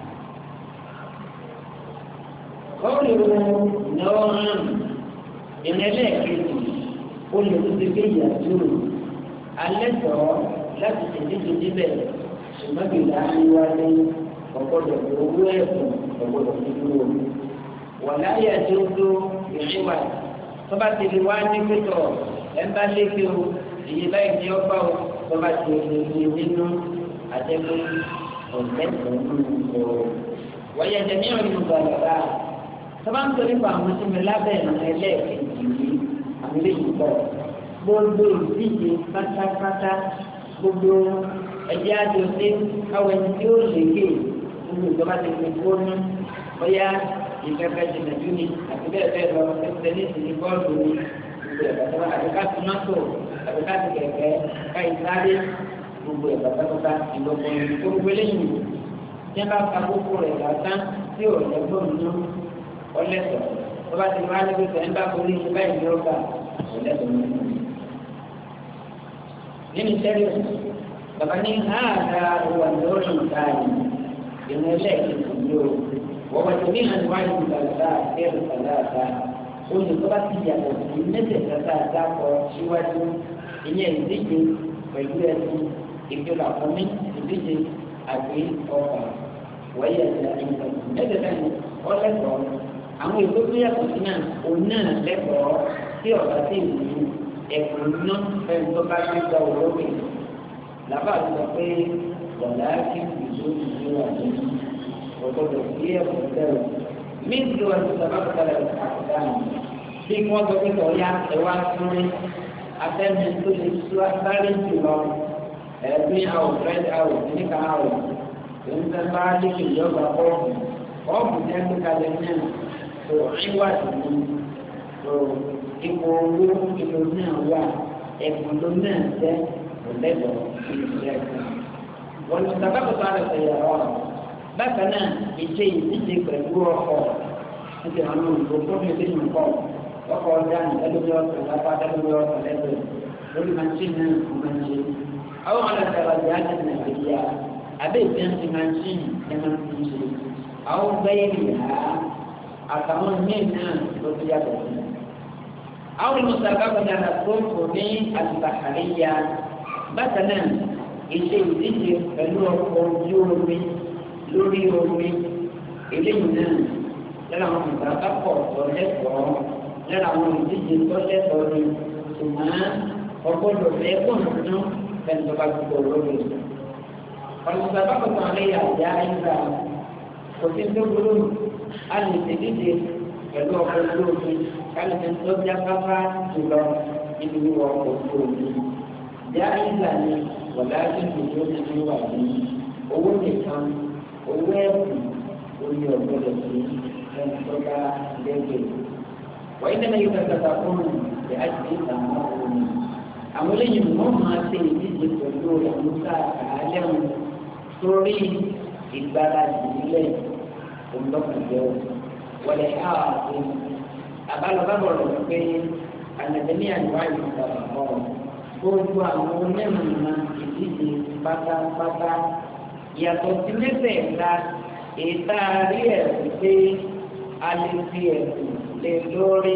kọ́ọ̀lù náà ìrẹ́lẹ̀ kejì ó lè tó ti gbé ìyàtú alẹ́ tọ́ láti tẹ̀lé níbẹ̀ ṣùgbọ́n kì í láti wáyé ọ̀gbọ́dọ̀ owó ẹ̀kún ọ̀gbọ́dọ̀ dúró. wọ̀lá yẹ tó tó ìṣúwà tó bá ti di wá ní pẹ́tọ̀ ẹ̀ ń bá lékè o èyí báyìí ní ọgbà o tó bá ti di nínú àtẹ́gbẹ́ ọ̀gbẹ́sẹ̀ nínú o. wọ́n yẹ jẹ́ ní ọ̀rìn ìgbàlódà tó bá ń torí pa àwọn tó mi lábẹ́ ìrìn ẹlẹ́ẹ̀kejì yìí àwọn ilé yìí bọ̀ gbogbo ìdíje pátápátá gbogbo ẹ̀jẹ̀ àjọṣe káwọn ẹni tí ó lékè nínú ìjọba ti fi fóònù bóyá ìfẹ́fẹ́ jìnnàjú ni àti bẹ́ẹ̀ bẹ́ẹ̀ lọ ẹsẹ̀ ní ìsinmi bọ́ọ̀lù ni gbogbo ẹ̀bàtà àbíká tomato àbíká ti kẹ̀kẹ́ ká ìsáré gbogbo ẹ̀bàtà kọ́ta ìlọ́pọ̀ gbogbo eléyìí tí wọ́n bá ka gbogbo rẹ̀ lásán tí ò lẹ́gbọ̀n nínú ọlẹ́sọ̀ tó bá ti wá níbi tẹ̀ ń bá kórè ṣe báyìí ní ọgbà ọlẹ́sọ̀ nínú. nínú sẹ́ríọ̀ bàbá ní àádá owó àdéhùn ìtààrí ìrìn ẹlẹ́ẹ̀kejì yóò wọ́n wá ní àníwájú ìgbàlódà ẹ̀rù kàdáàdá olè tó bá ti yàtọ̀ sí mẹ́tẹ̀ẹ̀ta dákọ̀ síwájú ìyẹn ìdíje pẹ̀lú ẹ̀sìn ìjọba àkọ́mí ìdíje àgbé ọkà wáyé ẹ̀sìn ìjọba mẹ́tẹ̀ẹ̀ta ni ọlẹ́kọ̀ọ́ àwọn ètò tó yàtọ̀ sí náà òun náà lẹ́kọ̀ọ́ tí ọ̀gá sí ìlú ẹ̀kọ́ iná fẹ́ẹ́ tó bá ti gba òwúrọ̀ làbá sọ pé wọ̀lá kí ìlú ìlú wà lẹ́yìn ọ̀gbọ́dọ̀ sí ẹ̀kọ́ tẹ̀rù mísì wà ní sábà kọ́lẹ̀ àkùdá bí wọ́n sọ pé ọ̀ya ẹ̀wá súnrí afẹ́mi tó lè sú sáré jù lọ ẹ̀ẹ́dín àwọ̀ fẹ́ẹ́ àwọ̀ níka àwọ̀ èyí tẹ́ bá lékè ìjọba ọ̀ọ̀bù ọ̀ọ̀bù ní ẹgbẹ́ kalẹ̀ náà tó ìwádìí ní tó ipò owó ìlú náà wà ẹ̀kọ́ ló náà tẹ́ ọ̀lẹ́dọ̀ ìṣẹ́ ẹ̀kọ́. wọ́n ti sábà kọ́ta rẹ̀ sẹ̀yà ọ̀rọ̀ bákan náà ìṣe ìdíje pẹ̀lú ọkọ̀ níbi àwọn olùkọ́ tó fi sínú ọkọ̀ ọkọ̀ dání ẹlòmí ọ̀sán lápá ẹlòmí ọ̀sán lẹ́gbẹ̀ẹ́ lórí machine náà kò máa ń ṣe. àwọn ọ̀làdàrà yà á ti nàìjíríà abẹ́ ìfẹ́ ti machine ẹ̀ máa ń fi ṣe. àwọn bẹ́ẹ̀rì yà á àtàwọn míì náà ló ti yàtọ̀ sí. àwọn olùsàgbàgbọ́ dára tó kò ní àtìbàkàríyà bákan náà ìṣe ìdíje pẹ̀lú ọkọ̀ ojú omi lórí omi eléyìí náà lẹ́nu àwọn ìgbàgbọ́ pọ̀ tó lẹ́kọ̀ọ́ lẹ́nu àwọn ìdíje tó lẹ́kọ̀ọ́ ni ṣùgbọ́n ọgbọ́dọ̀ lẹ́kọ̀ọ́ nínú fẹ́ẹ́ tó bá gbogbo lórí. ọ̀nà ìgbàgbọ́ pọ̀ tó àlẹ́ yà yá ìgbà kò sí tó burú a lè ṣèdíje pẹ̀lú ọkọ̀ ojú omi ká lè fi tó já pápá jùlọ nínú ọkọ̀ ojú omi. yá ìgbà ni wọ̀lá ìdíje tó ti wà ní owó nìkan owó ẹ̀kú orí ọ̀gbọ́dọ̀ sí ẹni tó bá lẹ́gbẹ̀ẹ́. wọ́n yín lẹ́yìn ìgbà kàkà fún mi àti ìtàwọn ọ̀hún. àwọn eléyìí wọ́n máa ṣe ìdíje pẹ̀lú ìmúta àálẹ́hùn sórí ìgbáradì nílẹ̀ òǹdọ́kùnjẹ́ wọlé ààfin. àbálọ́bábọ̀ rẹ̀ pé ànàdẹ́mí àdúrà ìgbà ọ̀ gbogbo àwọn onímọ̀ ìdíje pátápátá yàtọ̀ sí mẹ́tẹ̀ẹ̀ta ètà rí ẹ̀sùn pé a lè fi ẹ̀sùn lè lórí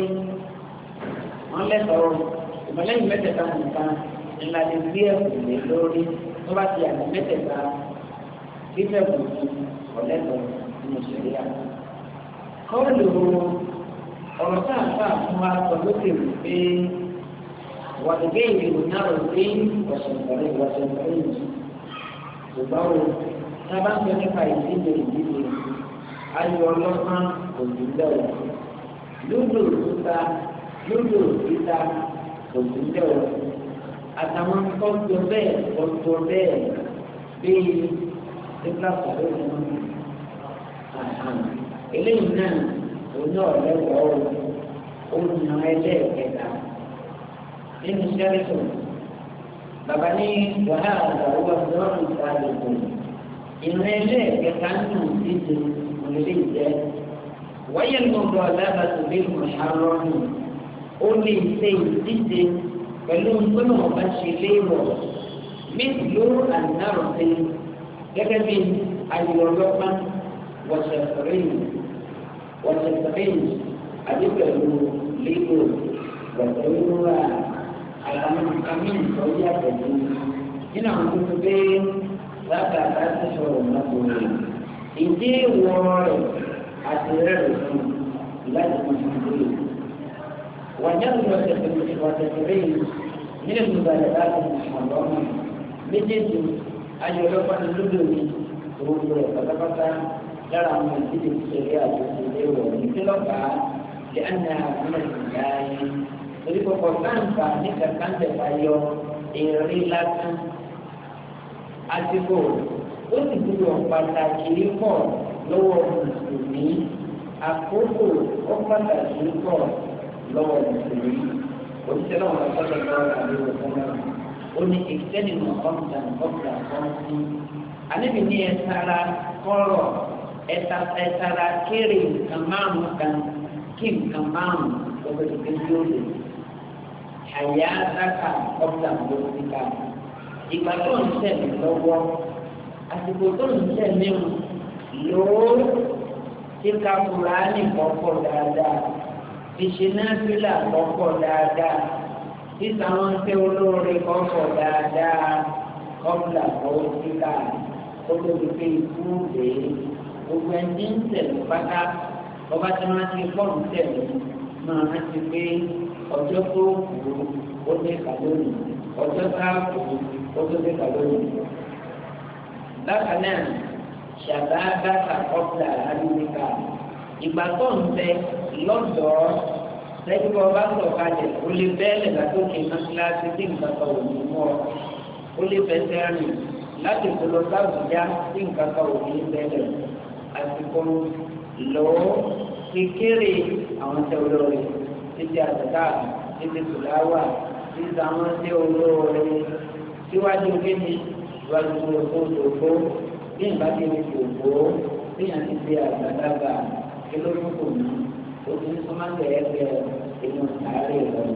wọ́n lẹ́tọ̀ọ́ ìmọ̀lẹ́yìn mẹ́tẹ̀ẹ̀ta nìkan ńlá lè fi ẹ̀sùn lè lórí tó bá ti yàtọ̀ mẹ́tẹ̀ẹ̀ta fífẹ́ kù sí ọ̀lẹ́tọ̀ nínú ìṣẹ̀lẹ̀. kọ́ọ̀lù ọ̀rọ̀ sáàfà fún wa sọ lókè rè pé wàdùgbé ìlú náà rò pé wàṣẹ̀ǹkọ̀rẹ́ wàṣẹ̀ǹkọ̀rẹ́ yìí ṣùgbọ́n o sábà ń sọ nípa ìdíje ìdíje ayọ̀ ọlọ́pàá òjò lẹ́wọ̀ lúdò títa lúdò títa òjò lẹ́wọ̀ àtàwọn tọ́jú bẹ́ẹ̀ tọ́jú bẹ́ẹ̀ bíi títa sàrẹ́ òun eléyìí náà òun náà lẹ́wọ̀ ó nà ẹlẹ́ẹ̀kẹta nínú sẹ́rìtò bàbá ní wàhálà àgbàwọ̀ lọ́rùn ìtàlẹ̀kù ìrìn ẹlẹ́ ẹ̀kẹta nù dídì òlélẹ́ ìjẹ́ wáyé lọ́dọ̀ alábàtò bí mọ̀ṣárọ́nù ó lè ṣe ìdíje pẹ̀lú gbọ́dọ̀ ọba ṣe léèwọ̀ mílò àdínáròsí gẹ́gẹ́ bí ayọ̀lọ́pá wọ̀ṣẹ̀fẹ̀rẹ̀ wọ̀ṣẹ̀fẹ̀rẹ̀ àti pẹ̀lú léèwọ̀ wọ̀ṣẹ̀fẹ̀rẹ̀ àtàwọn kàmí ìtọ́jú àpẹ̀lú nínú àwọn tuntun pé lábàá láti sọ̀rọ̀ lọ́kùnrin ìdí ìwọ rẹ̀ àti rẹ̀ fún láti fún ìdílé. وجد وتفريج من المبالغات المحرمة بجد أن يلقى اللدوي ربه فتفتا ترى من جد الشريعة ومثلها لأنها من البداية تريد قرآن فانك كانت فايو إيريلاك أتبو أتبو pàtàkì pọ̀ lọ́wọ́ mùsùlùmí àkókò ó pàtàkì pọ̀ lọ́wọ́ mùsùlùmí òṣìṣẹ́ náà wọ́n sọ́dọ̀ lọ́wọ́ àbúrò fúnra ó ní ìkẹ́ni mọ̀ ọ́nà ọ̀gbà kan sí àníbi ní ẹ̀sára kọ́rọ̀ ẹ̀sára kéré nǹkan márùn kan kí nǹkan márùn lọ́wọ́ tó kéde ó lè àyà dáka ọ̀gbà lọ́síkà ìgbà tó ń sẹ̀mí lọ́wọ́ àsìkò tó ń sẹ̀mí lòó kíka Kùránì kọ́kọ́ dáadáa ìṣináfílà kọ́kọ́ dáadáa títa wọn tẹ olóore kọ́kọ́ dáadáa kọ́bùlà kọ́wọ́ kíkà olórí pé ikú rèé gbogbo ẹni ń tẹ̀lé pátá ọba tí wọ́n ti pọ́ùn tẹ̀lé máa rántí pé ọjọ́ tó kù ó dé kàlónì ọjọ́ tá a kù ó tó dé kàlónì. bákan náà ṣàbá bàtà kọ́bùlà àdúgbò ìgbà tó ń bẹ lọ́dọ̀ọ́ lẹ́yìn bọ́ bá sọ̀ kalẹ̀ ó lè bẹ́ẹ̀lẹ̀ látòkè mọ́síláṣí tí nǹkan kan ò ní mú ọ ó lè fẹsẹ̀ rìn láti kóló sábùjá tí nǹkan kan ò ní bẹ́ẹ̀lẹ̀ àsìkò lọ́wọ́ kékeré àwọn tẹ olóore títí àtẹ̀ká títí tùláwà títí àwọn tẹ olóore síwájú kéde síwájú kókó bí nǹkan ti ní kòkó bí yàn ti di àgbàdàgbà olórúkọ mi òfin sọmáńtẹ ẹgbẹ́ inú ààrẹ ìrọ̀lẹ́.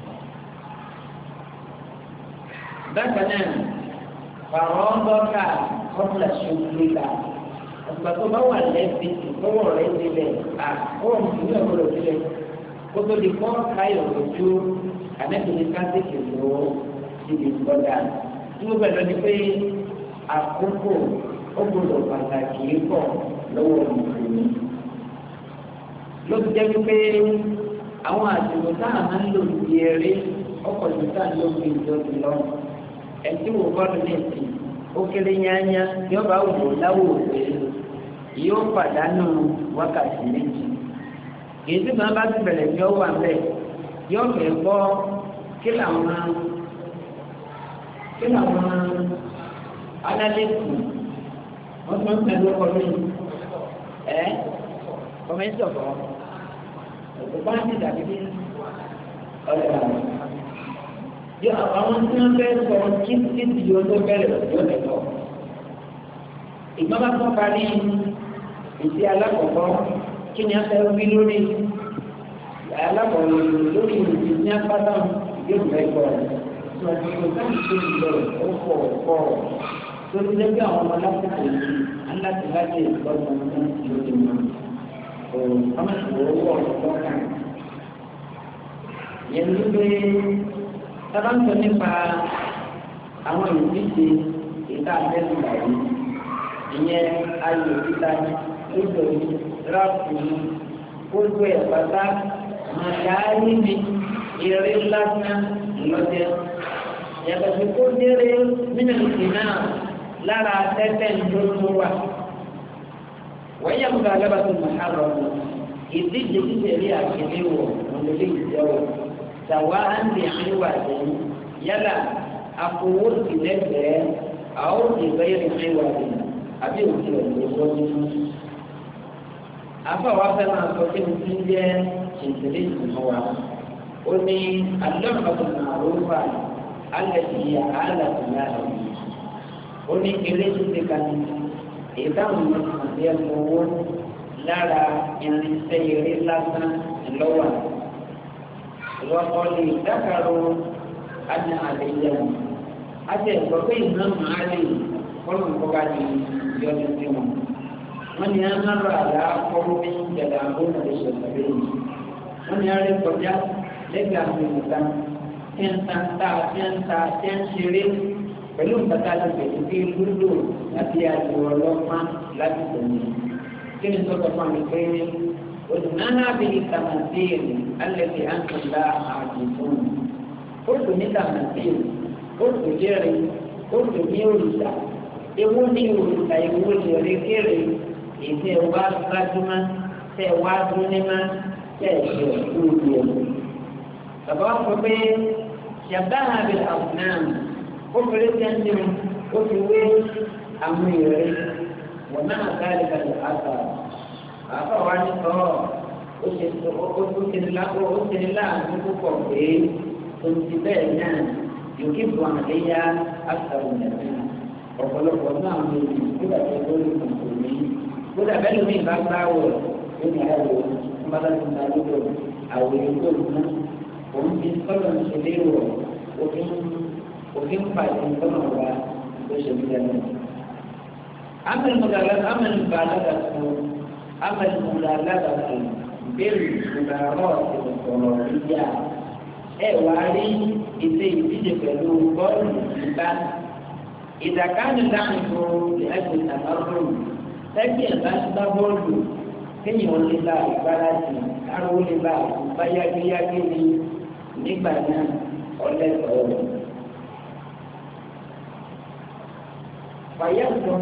bákan náà pàrọ̀ ọ́dọ́kà kọ́pùlà ṣùgbọ́n ọ̀gbà tó bá wà lẹ́sìn lọ́wọ́ rẹ̀ sílẹ̀ à ọ̀rọ̀ mùsùlùmí ọ̀gbọ́dọ̀ sílẹ̀ kó tó di kọ́ káyọ̀ lójú àmẹ́bìnrin kásìkì lọ́wọ́ síbi ìgbọ́dà tí ó bẹ̀rẹ̀ ni pé àkókò ó gbọ́dọ̀ pàtàkì pọ̀ lọ́wọ́ mùsùlùmí. ló ti jẹ́ wípé àwọn àsìkò táà máa ń lò ní eré ọkọ̀ tó táà ń lò ní ìjọba lọ́wọ́ ẹtí wò bọ́ọ̀lù ní ìsìn ó kéré yányá yóò bá wò láwò pé yóò pàdánù wákàtí méjì èyí tí màá bá ti bẹ̀rẹ̀ ní ọwọ́ àbẹ̀ yóò fẹ́ gbọ́ kí làwọn kí làwọn alálẹ́kùn wọ́n tún ń pẹ̀lú ọkọ̀ mi ẹ́ kọ́mẹ́ntì ọ̀kọ́ ọ̀kọ́ bá ti dàbí bí ọ̀rẹ́ àwọn yọ àwọn tí wọ́n fẹ́ sọ kí títí yóò tó bẹ̀rẹ̀ yóò lè lọ. ìgbọ́n bá tún parí ìdí alákọ̀ọ́kọ́ kí ni a fẹ́ wí lórí alákọ̀ọ́kọ́ lórí ìdí ní apáta yóò fẹ́ gbọ́ rẹ̀. ìwádìí kò sáà tó ń lọ ó pọ̀ pọ̀ tó ti lẹ́gbẹ́ àwọn ọmọ lásìkò yìí aláti láti ìgbọ́dọ̀ ní ìlú mọ́. òun ọmọ ìṣòro owó ọ̀rọ̀ kan yẹn ló gbé sábà ń sọ nípa àwọn ìdíje ìta àtẹ́sùgbà yìí ìyẹn ayò títa lójó ráàpù gbogbo ẹ̀ pátá màdáyé ni eré lásán lọ́jẹ́ yàtọ̀ sí kó déré nínú ìsìn náà lára tẹ́tẹ́ ńlọ́dún wà wọ́n yẹ kó alábà tó mọ̀ àrọ̀ ìdíje títẹ̀lé àgbélé wọ̀ ọ̀nà ilé ìjọwọ́ sàwa á ń lè àríwá àjẹyìn yálà àfọwọ́ ìlẹ́gbẹ̀ẹ́ àwọn ìgbẹ́yẹ̀ àríwá àjẹyìn àbí òkè ọ̀dọ́ nínú. afọwọ́ afẹ́ máa sọ pé mo ti ń jẹ́ ìṣẹ̀lẹ̀ ìgbìmọ̀ wa ó ní alọ́ọ̀kọ̀tún àrùbá alẹ́ ti yà á làtọ̀ láàrú ó ní eré títí kan ìdáhùn àti ẹ̀kọ́ owó lára irinṣẹ́ eré lásán lọ́wọ́ lọ́kọ́ lè dákàrò àti àlejò àti ẹ̀kọ́ pé ìná máa lè kọ́nà kọ́ba ní ìyọ́nù sí wọn. wọ́n ní amára àlá kọ́rọ́ ní ìjẹ̀dá àbúrò ìṣẹ̀lẹ̀ rẹ̀ yìí. wọ́n ní arẹ́ kọjá lẹ́gbẹ̀ẹ́ àwọn ìmọ̀ta tí ń ta ta tí ń ta tí ń ṣeré pẹ̀lú ìpàtà àti pẹ̀lú bí lúlò àti àjò ọlọ́pàá láti tẹ̀lé. kí ni sọ́kọ̀ fún mi pé òdùnánà bíi tàmàtìrì alẹ́ fi àǹtọ̀lá àdìfún. ó dùn ní tàmàtìrì ó dùn jẹ́rìí ó dùn ní òrìṣà ewu ní òrìṣà ewu ní orékèrè ètò ẹwà gbajúmọ̀ tẹ wá dúnímọ̀ tẹ ẹsẹ òkúrú ẹ. bàbá wa sọ pé yàtọ̀ àbí àbùnàm ó fẹ́rẹ́ tẹ́ńtì ó fi wé àwọn ìrẹ́ wọn náà káàdì káàdì àtà àtà wa ní sọ ó ṣe ó ṣe ní lápò ó ṣe ní láàánú púpọ̀ pé tó ti bẹ́ẹ̀ náà yòókì bu àléyá àtàwọn ìyàtọ̀ ọ̀pọ̀lọpọ̀ náà ń lò nígbà tí ó lè kàn kò ní. kódà bẹ́ẹ̀ lómi ìbá gbá wọ̀ lómi àwọ̀ nígbàdá tó ń ta lóko àwọ̀ èkó ìná òun ti sọ́dọ̀ ń ṣe léwọ̀ òfin òfin pàṣẹ sọ́nà wa ló ṣe ní ẹnu. amẹ́numọ̀dà amẹ́numọ̀dà alágàtò amẹ́numọ̀dà alágàtò bẹ́ẹ̀rù ìgbàrọ̀ ìsọ̀rọ̀ ìyá ẹ̀ wá rí ìṣe ìdíje pẹ̀lú bọ́ọ̀lù ìgbà. إذا كان اللعب لأجل التمرن تجي الأسباب برضو كي يقول الله بلاتي أقول الله بياكي ياكي نبنا ولا تقول فيبدو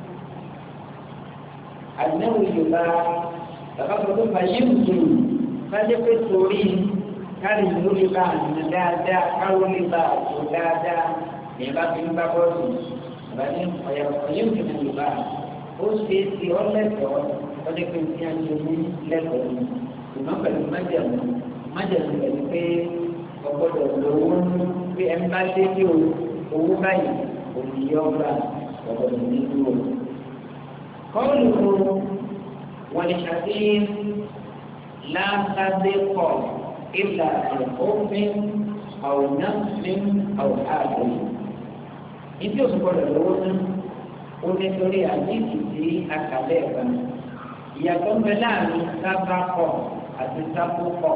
أنه يباع فقط فيمكن فجأة السوري كان يقول الله ندادا قول الله ندادا ní bá fi ń bá bọ́ọ̀lù ìbàdí ọ̀yàwó ti mú ìbá ó ṣe é ti ọ́ lẹ́tọ̀ọ́ ọdẹ pé tí a ṣe ní lẹ́tọ̀ọ́ ni ṣùgbọ́n pẹ̀lú májàmú májàmú pẹ̀lú pé ọgbọ́dọ̀ lówó ní pé ẹ bá dé ní owó báyìí òní yọ ọgbà ọgbọ́dọ̀ nínú o. kọ́ọ̀lù wọn ni ṣàdé láńtàdé pọ̀ ìlà òfin àwòrán ní àwòrán ìdí òsùn gbọ́dọ̀ lọ́wọ́ náà ó ní torí àdéhùn sí àkàlẹ́ ẹ̀ka ìyàtọ̀ ń bẹ láàrin sábàkọ̀ àti sábùkọ̀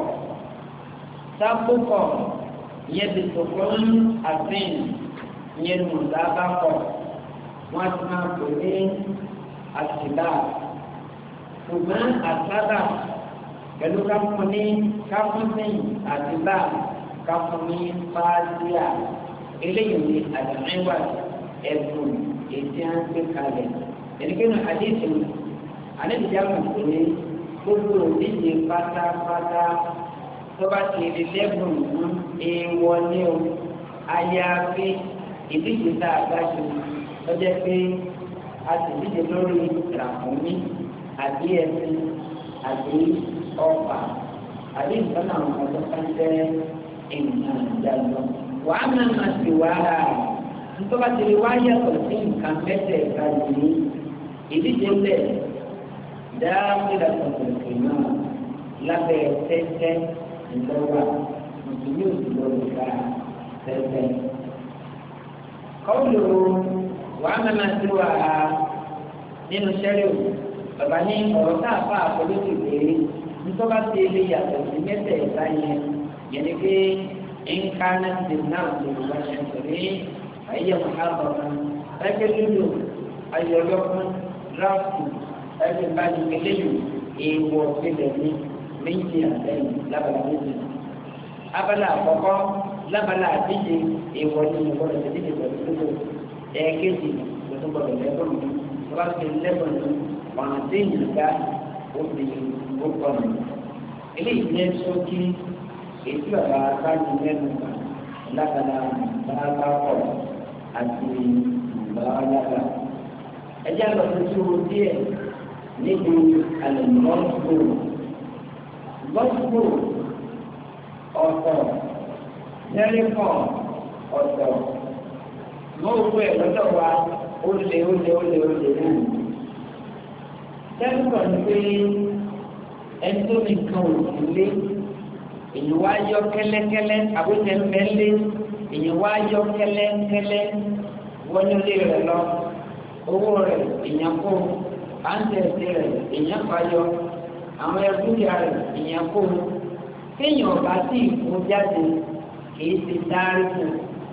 sábùkọ̀ ìyẹn ti sọ̀kọ́ ń àfihàn ìyẹn nù sábàkọ̀ wọ́n ti máa pè ní àtìlá ṣùgbọ́n àtàbà pẹ̀lú káfún ní káfún sẹ́yìn àtìlá káfún ní fàásíà eléyìí ni àdàmẹ́wà ẹ̀bùn ètí à ń gbé kalẹ̀. ẹ̀dínkẹ́nu àdéhùn àdéhùn àwọn ìpínlẹ̀ gbogbo òdíje pátápátá tó bá ti di lẹ́bùn fún èèwọ̀ ní o àyàfi ìdíje tá a bá ṣe lọ́jọ́ pé a sì díje lórí ràkúnmí àbí ẹṣin àbí ọ̀pá àbí nǹkan àwọn ọ̀dọ́ kan jẹ́ ènìyàn ìjàgbọ́. wàá máa ma ti wàhálà nítorí wàá ti rí wá yàtọ̀ sí nǹkan mẹ́tẹ̀ ẹ̀ka yìí ìdíje lẹ̀ dáàbìlà tọ̀tọ̀tọ̀ náà lábẹ́ tẹ́tẹ́ ìlọ́wà mùsùlùmí òsùlọ́ ìka tẹ́tẹ́. kọ́ọ̀lù wàá máa ma ti wàhálà nínú sẹ́ríò bàbá ní ọ̀rọ̀ tá a fà àpolótì pé nítorí wàá ti rí yàtọ̀ sí mẹ́tẹ̀ ẹ̀ka yẹn yẹn ni pé إن كانت للناس والشمسين فهي محرمة فكلوا أي ركن رفض أجل بعد كلهم إيه وكلهم من جهتين لا بلا من أبلا فقط لا بلا تيجي إيه وكلهم ولا تيجي وكلهم إيه كذي وتبغى لكم رفض لكم وعندين لك وفي وكلهم إليه نفسك èyí ọ̀rọ̀ akáàdì mẹ́nu lábàlá bàbá pọ̀ àti ìbáwálábà. ẹjẹ́ lọ sí sóò díẹ̀ níbi àlùmọ́ọ́sùgbò. lọ́sùgbò ọ̀tọ̀ nẹ́rìkọ̀ ọ̀tọ̀ mọ́ òkú ẹ̀ lọ́dọ̀ wa ó lé ó lé ó lé ó lé náà. nẹ́rìkọ̀ ni pé ẹni tó ní nǹkan òsì lé èyí wá yọ kẹ́lẹ́kẹ́lẹ́ àbójẹ ńbẹ́lé èyí wá yọ kẹ́lẹ́kẹ́lẹ́ wọnú ilé rẹ̀ lọ owó rẹ̀ èèyàn kó àǹtẹ̀sí rẹ̀ èèyàn fàyọ àwọn ẹgbẹ́ rẹ̀ èèyàn kó kéèyàn ọba tí ìfún jáde kìí ti dárí fún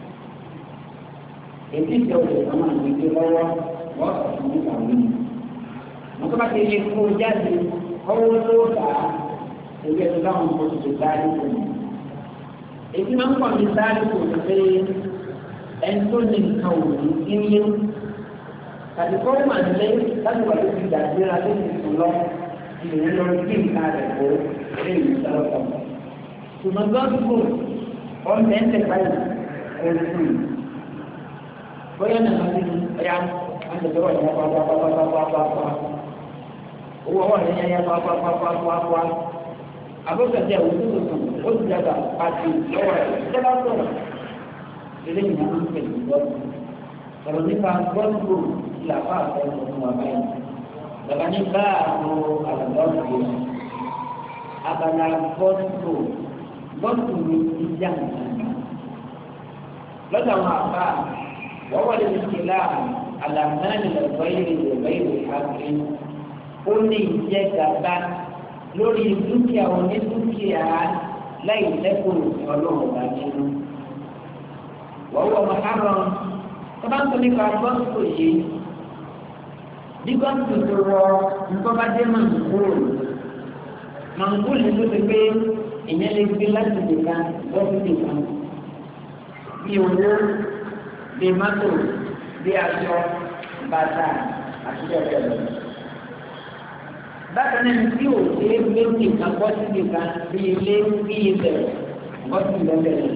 ètí ìjọba ìjọba ìgbé lọ́wọ́ wọ́n sọ fún nípa mi. wọ́n tó bá ti lè kó jáde ọwọ́ tó bá ẹgbẹ́ tó dáhùn kó ti dárí fún mi. èyí máa ń pọ̀ ní dárí fún mi pé ẹni tó ní nǹkan òní ilé tàbí kọ́ máa lé láti wà lórí ìdàgbéra tó ti sùn lọ ìrìn lọ sí nǹkan rẹ̀ kó lè ní sọ́kọ̀. ṣùgbọ́n gbọ́dọ̀ ọ̀nà ẹ̀ńtẹ̀ báyìí ẹ̀rù fún mi. bóyá nàá ti ní ẹ̀yà àtẹ̀tẹ̀ wà ní apapapapapapapa owó ọwọ́ rẹ̀ yẹn apapapapapapa àbọ̀kẹ̀tẹ̀ òwúrọ̀ tuntun ó ti dàgbà pàtì lọ́wọ́ rẹ̀ ìjọba sọ̀rọ̀ ilé ìyá ń pè ní gbọ́dọ̀ sọ̀rọ̀ nípa gbọ́dọ̀ ìlàpá àtẹ̀wọ̀n fún wa báyìí bàbá ní bá àwọn àlùbọ́ọ̀dù yẹn abala gbọ́dọ̀ gbọ́dọ̀ ní ìjà nǹkan lọ́dọ̀ àwọn àbá wọ́n wọlé ní kílá àlàmáàlì lọ́gbọ́ ìrìn ìrọ̀lẹ́ ìrìn àgbẹ̀ ó ní ìjẹ́ gàba lórí dúkìá onídúkìá láì lẹ́kọ̀ọ́ ọlọ́run bá nínú. wọ́n wọ mọ̀hárọ̀ tó bá ń sọ nípa gbọ́dọ̀ yìí bí gbọ́dọ̀ tó wọ nǹkan bá dé mọ̀nkúrò mọ̀nkúrò ní tó ti pé ìyẹn lè gbé láti nìkan lọ́sí nìkan bí owó bí mọ́tò bí aṣọ bàtà àti bẹ́ẹ̀ lọ. bákan náà tí ò ṣe é gbé nìkan bọ́ sí nìkan bí ilé bí ilẹ̀ bọ́ sí lọ́lẹ̀ rẹ̀.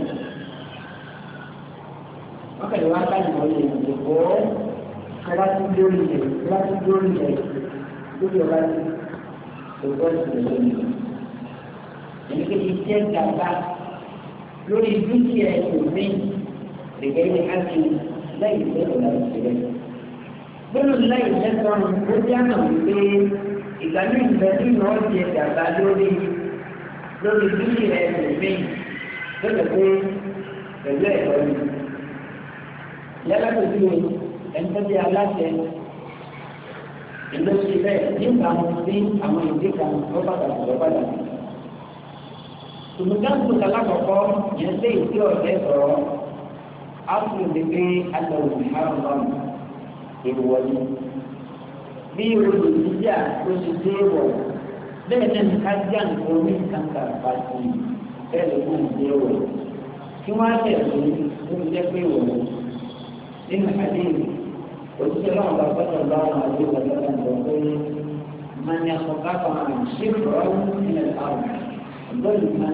wọ́n kẹ̀lé wá bá ìmọ̀ lè dìbò kọ́lá tí lórí rẹ̀ kọ́lá tí lórí rẹ̀ lórí ọ̀la tí kò bọ́ sí lọ́lẹ̀. èmi kì í jẹ́ gàba lórí dúkìá ẹ̀sìn lẹ́gbẹ̀ẹ́ àti láì lẹ́tọ̀ọ́ láti ṣẹlẹ̀. gbọ́dọ̀ láì lẹ́tọ̀ọ́ ó jẹ́ àmọ̀ wípé ìgbà ní ìgbẹ́ tí wọ́n ti gàba lórí lórí dúkìá ẹ̀sìn lọ́dọ̀ pé pẹ̀lú ẹ̀kọ́ ni. yálà tó ti wọ́n ẹni tó ti aláṣẹ ìlú ṣe bẹ́ẹ̀ nípa sí àwọn ìdí kan lọ́pàdàkì lọ́pàdàkì. tòmùdáǹtò alákọ̀ọ́kọ́ yẹn lé ìdí ọ̀dẹ́ sọ̀rọ̀ áfíríkà lè gbé alẹ́wò ìhárùn ìwọ̀lú. bí olùdíjà ló ṣe dé wọ̀ bẹ́ẹ̀ náà ní kájà nǹkan omi kàńkà pàṣẹ bẹ́ẹ̀ ló kún dé wọ̀. kí wọ́n á tẹ̀ lé ó ti jẹ́ pé wọ̀ nínú àdéhùn òṣìṣẹ́ náà bá gbọ́dọ̀ bá wọn àdéhùn ọ̀dọ́ náà lọ pé mani àkọ́kọ́ àwọn ṣèkọ̀ọ́ nílẹ̀ àwọn. ظلما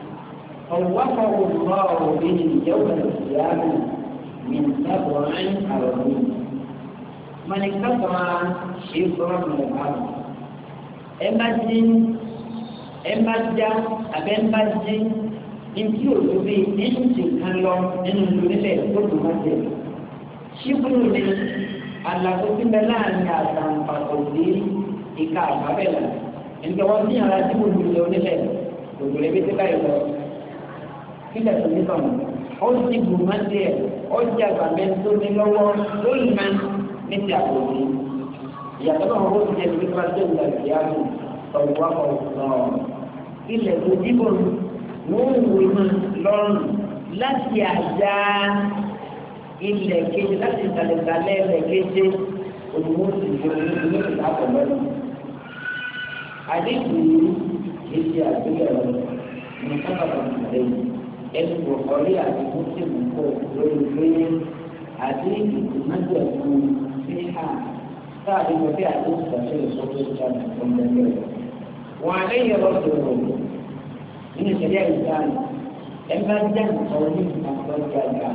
فوقه الله به يوم القيامة من سبع أرضين من اكتسب شبرا من الأرض ẹnba dín ẹnba já abẹ ẹnba dín ntí òtúbi ẹnjì kan lọ nínú lórílẹ̀ tó dùn má jẹ ṣíbùrù ni àlàfo tí bẹ láàrin àtàǹpàkò sí ìka àbábẹ́là ẹnjẹ wọn bí ara tí mo lù lọ nílẹ̀ òjòlè bí tí báyìí lọ kílẹ̀ tó ní sọ̀nà ó ti bù má díẹ̀ ó jẹ́ àgbàgbẹ́ tó ní lọ́wọ́ lórí má ní ti àbòsí ìyàtọ̀ náà ó ti jẹ́ ibi tó bá tó ìgbà ìyá mi ọ̀wọ́ ọ̀sán ilẹ̀ tó dìbò wọ́n wò má lọ́rùn láti àjà ilẹ̀ kejì láti ìsàlẹ̀sàlẹ̀ ilẹ̀ kejì òdùwó sì yọ ní ìlú àpọ̀ lọ́rùn àdéhùn yìí èsì àgbéyẹ̀wò ní sábàbà ìrẹ̀lẹ̀ ẹni kò kọ́lé àti mùsùlùmí kò lórí pé àdéhùn ìgbìmọ̀jẹ̀ fún fíhà káàdé wọ́n bí àdéhùn ìgbàsẹ̀ ìsọ́kè ìjànà ọ̀gbẹ̀gbẹ̀. wọn àlẹ́yìn ọ̀dọ̀ nínú ìṣẹ̀lẹ̀ ìjànà ẹ bá jẹ́ nǹkan ní àgbọ̀gbàgbà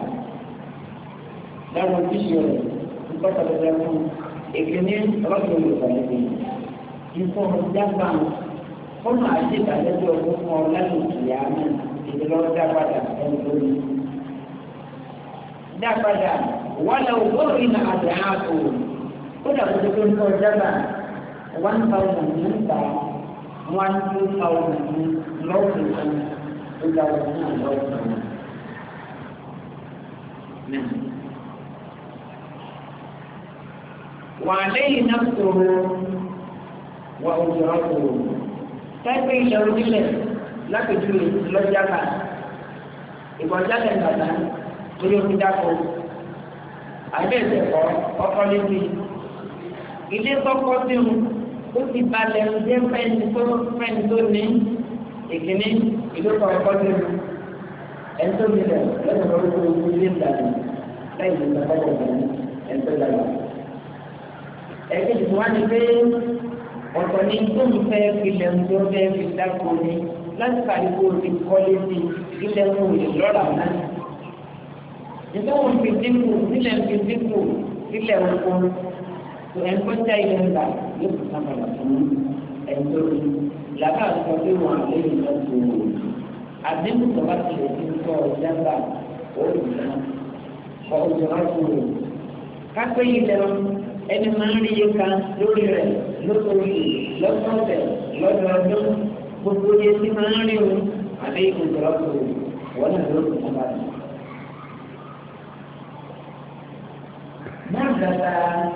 láwọn ojúṣe rẹ̀ nípa pàtàkì fún èkéní ọlọ́dún ìgbàlódé ìfọ̀n jágbá fọ́nà àti ìdálẹ́jọ́ ọdún fún ọ lẹ́nu ìyá náà ìdílé ọjà padà ẹni tó ní. dá padà wọ́n lọ wọ́n rí na àti àpò ó dàbí tó ń kọ́ jábà one thousand ní ta one two thousand ní lọ́ọ̀kì kan ó dá wọn ní àlọ́ọ̀kì kan. وعليه نفسه وأجرته كيف يشعر بالله لا تجري لا جاكا إذا جاكا كذا تريد تدافع أبدا أقول لك ilé kọ́kọ́ tí ó ti balẹ̀ jẹ́ fẹ́ni tó fẹ́ni tó ní ìkíní ìlú kọ́kọ́ tí ó ẹni tó nílẹ̀ lẹ́nu lórí tó ń ilé ìdàgbà lẹ́yìn ìgbà kọ́kọ́ tó ní ẹni tó dàgbà. ẹ̀kejì wá ní pé ọ̀tọ̀ ní tó ń fẹ́ ilẹ̀ ń tó fẹ́ fi dáko ní láti kàdúgbò ti kọ́lé sí ilẹ̀ ń wò lọ́ra náà. nítorí wọn fi dínkù sílẹ̀ fi dínkù sílẹ̀ oko tó ẹ̀ ń kọ́ já ilẹ̀ ńlá yóò fi sábàlá fún ẹ̀ńtọ́ rí làbá sọ pé wọn àlẹ́ yìí lọ sí owó àdínkù tó bá tilẹ̀ ti ń kọ́ ọjà gbà ó lù náà kọ́ ọjà wá sí owó. kápẹ́ ilẹ̀ ẹni máa ń rí iye kan lórí rẹ̀ lóṣooṣù lọ́sọ̀ọ̀sẹ̀ lọ́dọọdún gbogbo iye tí máa ń rí òun àbí ìkòjọ́ ọ̀sọ̀ wọ́n náà ló ti sábà dùn. Máa dàda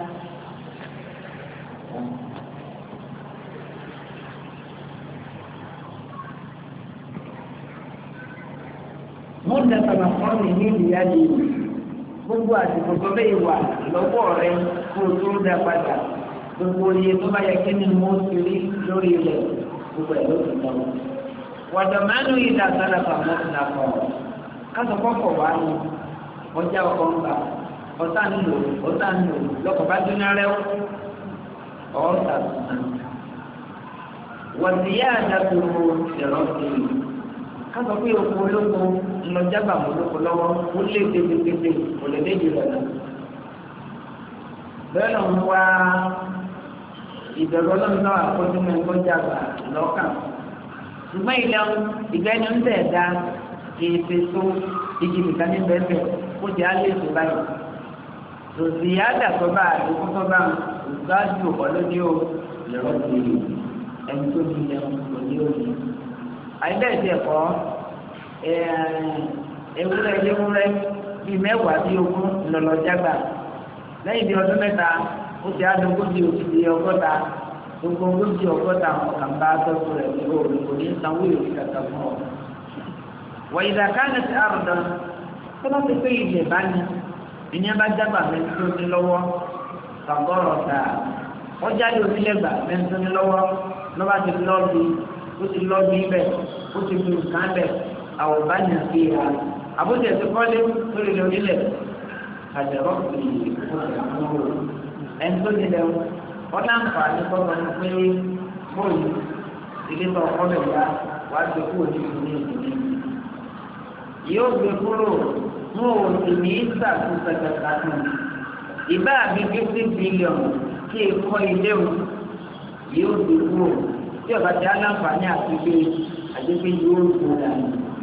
wọ́n dàda máa fọ́n mi ní ìyá yìí gbogbo àsìkò tó bẹ́ẹ̀ wà lọ́wọ́ rẹ kó o tó dá padà gbogbo iye tó bá yẹ kí ni mo ti rí lórí rẹ̀ gbogbo ẹ̀ ló ti tọ́. wàdà máa ń lo ìdá sára pàmò ìdàpọ̀ kásọ̀ kọ́kọ̀ wá ní ọjà ọkọ̀ ń bà ọ̀tá ń lò ọ̀tá ń lò lọ́kọ̀ bá dúná rẹ́ ọ̀ọ́ta tuntun. wọ̀dì yá àdàtúrò ìrọ̀ sí i kásọ̀ pé oko olóko ńlọjábà olóko lọ́wọ́ ó lé tètè kò lè dé jùlọ náà. bẹ́ẹ̀ ló ń wá ìbẹ̀rù ọlọ́run náà àkójú mọ́ ẹ̀kọ́ jàgbà lọ́kàn. ṣùgbọ́n ilẹ̀ ìgbẹ́ni ń tẹ̀ dá èsè tó igi nìkan ní bẹ́ẹ̀ kó jẹ́ á lè tó báyìí. tòsí àdàtọ̀ bá àdókò tó bá gbájú ọ̀lọ́dí o lọ́rọ́ sí ẹni tó ní ilẹ̀ òní òní. àìbẹ́ẹ̀ tiẹ̀ kọ́ ewúrẹ́ ewúrẹ́ bíi mẹ́wàá bíi ogún ńlọlọ́jàgbà lẹ́yìn bíi ọdún mẹ́ta ó ti àdógójì òsì bíi ọgọ́ta gbogbo ogójì ọgọ́ta kàn bá tọ́jú rẹ̀ ní òòlù kò ní sanwó ìròyìn kàkà fún ọ. wọ̀nyí dàkánì ti àrùdán tó bá ti pé ilẹ̀ bá ní ìyẹn bá jágbà mẹ́tí tó ní lọ́wọ́ kàgọ́rọ̀ ta ọjà lè onílẹ̀gbà mẹ́tí tó ní lọ́wọ́ lọ́ba ti lọ́ọ̀bì ó ti lọ́ọ̀bì ibẹ̀ ó ti fi nǹkan bẹ̀ àwòrán yẹn fi hà àbújá ti kọ́lé lórí ilẹ̀ onílẹ̀ àjẹrọ́ fi ìfowópamọ́ ẹni tó nílẹ̀ wọ́n láǹfà ní kọ́kọ́ ní pé bóyì ilé tó ọkọ́ lẹ̀ wá wá gbé kúrò ní ìlú ní ìdílé yóò gbé kúrò mú òsì ní ìsàkó pẹ̀tẹ̀kàtù ìbá àbí fifty billion kí èkó ilé o yóò gbé kúrò tí ọba ti aláǹfààní àti gbé àdébí yóò gbó dànù.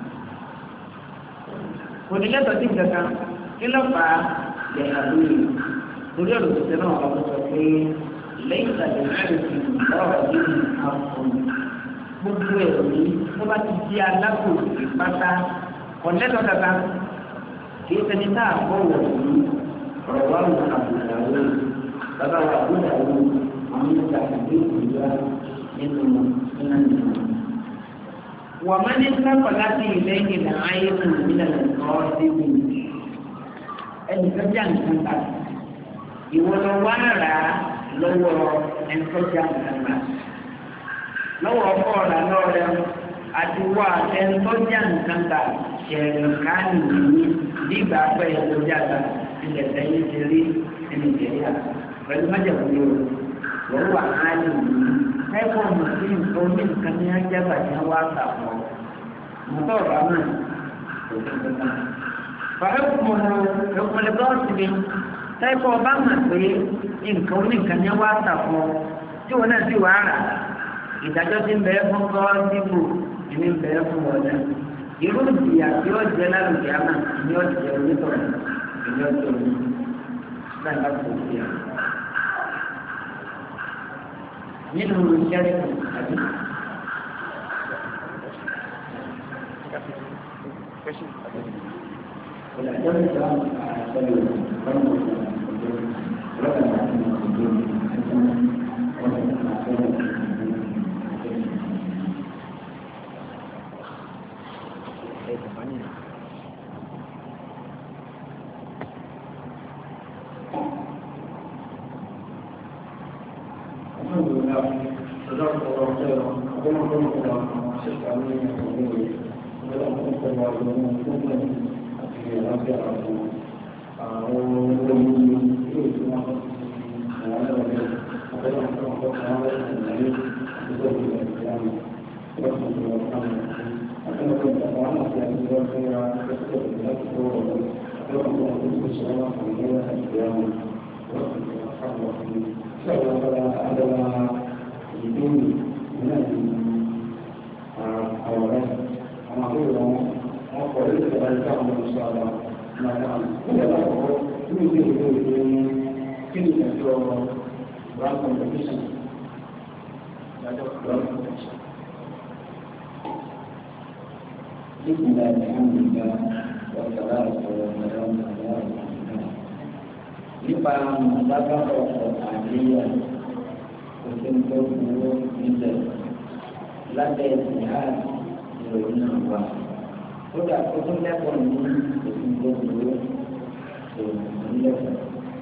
kò ní lẹ́tọ̀ọ́ sí kankan kí ló fà á lè àlóyè torí ọ̀rọ̀ tó tẹ̀lé wọn lọ́wọ́ sọ pé lẹ́yìn ìtàgé láti fi ọ̀rọ̀ yìí ní àwọn gbogbo ẹ̀rọ yìí tó bá ti di alákò ìpátá ọ̀lẹ́tọ̀ kankan kì í ṣẹni tá a bọ̀ wọ̀ yìí ọ̀rọ̀ wa wù àbùdàwọ̀ bàbá wa àbùdàwọ̀ àwọn ìgbà ìgbé ìgbà nínú nínú nínú. wọ́n máa ní sáfà láti ìlẹ́yìn náà ayé tó ń bílẹ̀ lọ́wọ́ síbi ẹnì kan já nǹkan ta ìwọ lọ wá rà á lọ́wọ́ ẹnìkọ́jà nǹkan ta lọ́wọ́ ọkọ̀ ọ̀rà lọ́rẹ́ àti wá ẹnìkọ́jà nǹkan ta ṣẹ̀rẹ̀ káàní yìí nígbà pẹ́ ẹ̀kọ́jà ta ilẹ̀ tẹ̀yìn ti rí ẹni jẹ̀yà pẹ̀lú májèlú wọ́n wà áyì yìí ẹ̀kọ́ mùsùlùmí nǹkan oní nǹkan ní ajábà ní wá sàpọ̀ mọ́tò ọ̀rọ̀ náà kò tó tó náà. fàákùn ọ̀pọ̀lọpọ̀ bọ́ọ̀sì mi tẹ́kọ̀ ọba mọ̀ pé nǹkan oní nǹkan ní wá sàpọ̀ tí wọn náà sì wá rà ìdájọ́ ti ń bẹ̀rẹ̀ fún gọ́ọ́sìbù ìní ń bẹ̀rẹ̀ fún wọn náà irú ìyá tí ó jẹ lálùkì àmà ni ó jẹ onítọ̀rọ̀ ìní ọjọ́ orí láì bá kò sí à. nínú ìṣẹ́rí àti ìdájọ́ ìjọba àtẹ̀lé ọ̀rọ̀ بسم الله الحمد لله والصلاة والسلام على رسول الله. nípa mọ̀lábàbọ̀ ọ̀tà àríyá òfin tó burú níbẹ̀ lábẹ́ ìhà ìròyìn náà wà. ó dà kó tó lẹ́kọ̀ọ́ ní òfin tó burú ìròyìn lẹ́kọ̀ọ́.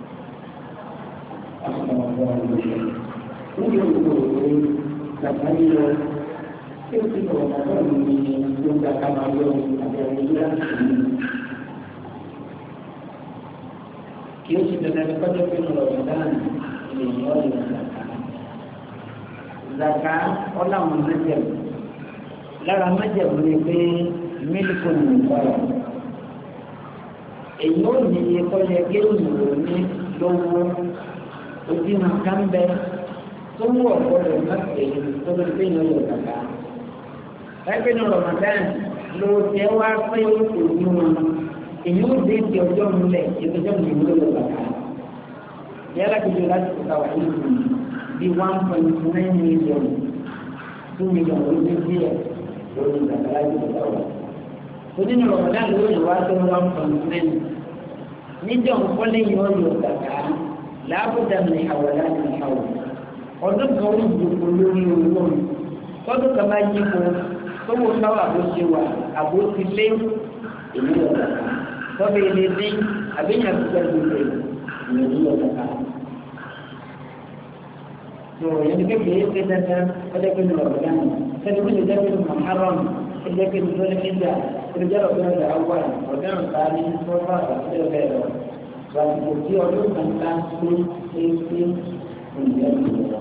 àwọn ọmọ ọmọ ìlú níbi òkúrò kàkà yíyọ tí ó ti lọ ọ̀pọ̀ ní gbogbo àkàmàlọ́ àbẹ̀wò ìlú kí ó sì tẹ̀lé ẹni kọ́jọ́ pé mo lọ dáná lè yọ ọ́ lè zàká. Zàká ọ̀làwọn májẹ̀mú lára májẹ̀mú ni pé mílíkù ní ìbára. èyí ó ní iye kọ́lẹ̀ géèmù ní lówó ojúmọ̀ kánbẹ́ tó ń wọ̀ gbọ́dọ̀ má pè é tó ló dé ní ọ̀yọ̀ zàká. Ẹgbẹ́ ní Ramadan ló tẹ́ wá pé òní wọn. èyí ó dé ti ọjọ́ múlẹ̀ ìgbẹ́jọ́ mi ló lọ bàtà yálà kejì láti kọta wà nínú bí one point nine million two million ló dé díẹ̀ lórí bàtà láti kọta wà. onínú ọ̀gá ló lè wá tó one point nine níjọ́ nkọ́lé yìí ó lọ bàtà láàbùdà ní àwọ̀lá ní àwọ̀ ọdún kan ó dùkú lórí owó mi tọ́dún kan bá yí ko tó wọ́n sáwọ́ àbó ṣe wà àbó ti lé èyí lọ bàtà. Tọ́bi ilé dín àbíyàn tó tẹ́lẹ̀ lórí ìrìn ìlú ọ̀dọ̀ká. Tó yẹn ní kékeré ṣe dandan ọjọ́ pé ní ọ̀dọ̀ dáná. Sẹ́ni wọ́n lè jẹ́ pé ní Muharram, ẹjẹ́ pé ní lórí ìjà, ìjà ọ̀dọ́ ọ̀dọ̀ àwọn ọ̀dọ́ ọ̀dọ́ ní sọ́fà àti ọ̀bẹ̀ lọ. Wàtí tí ọdún kan ká pé pé pé òǹdẹ́ ìjọba.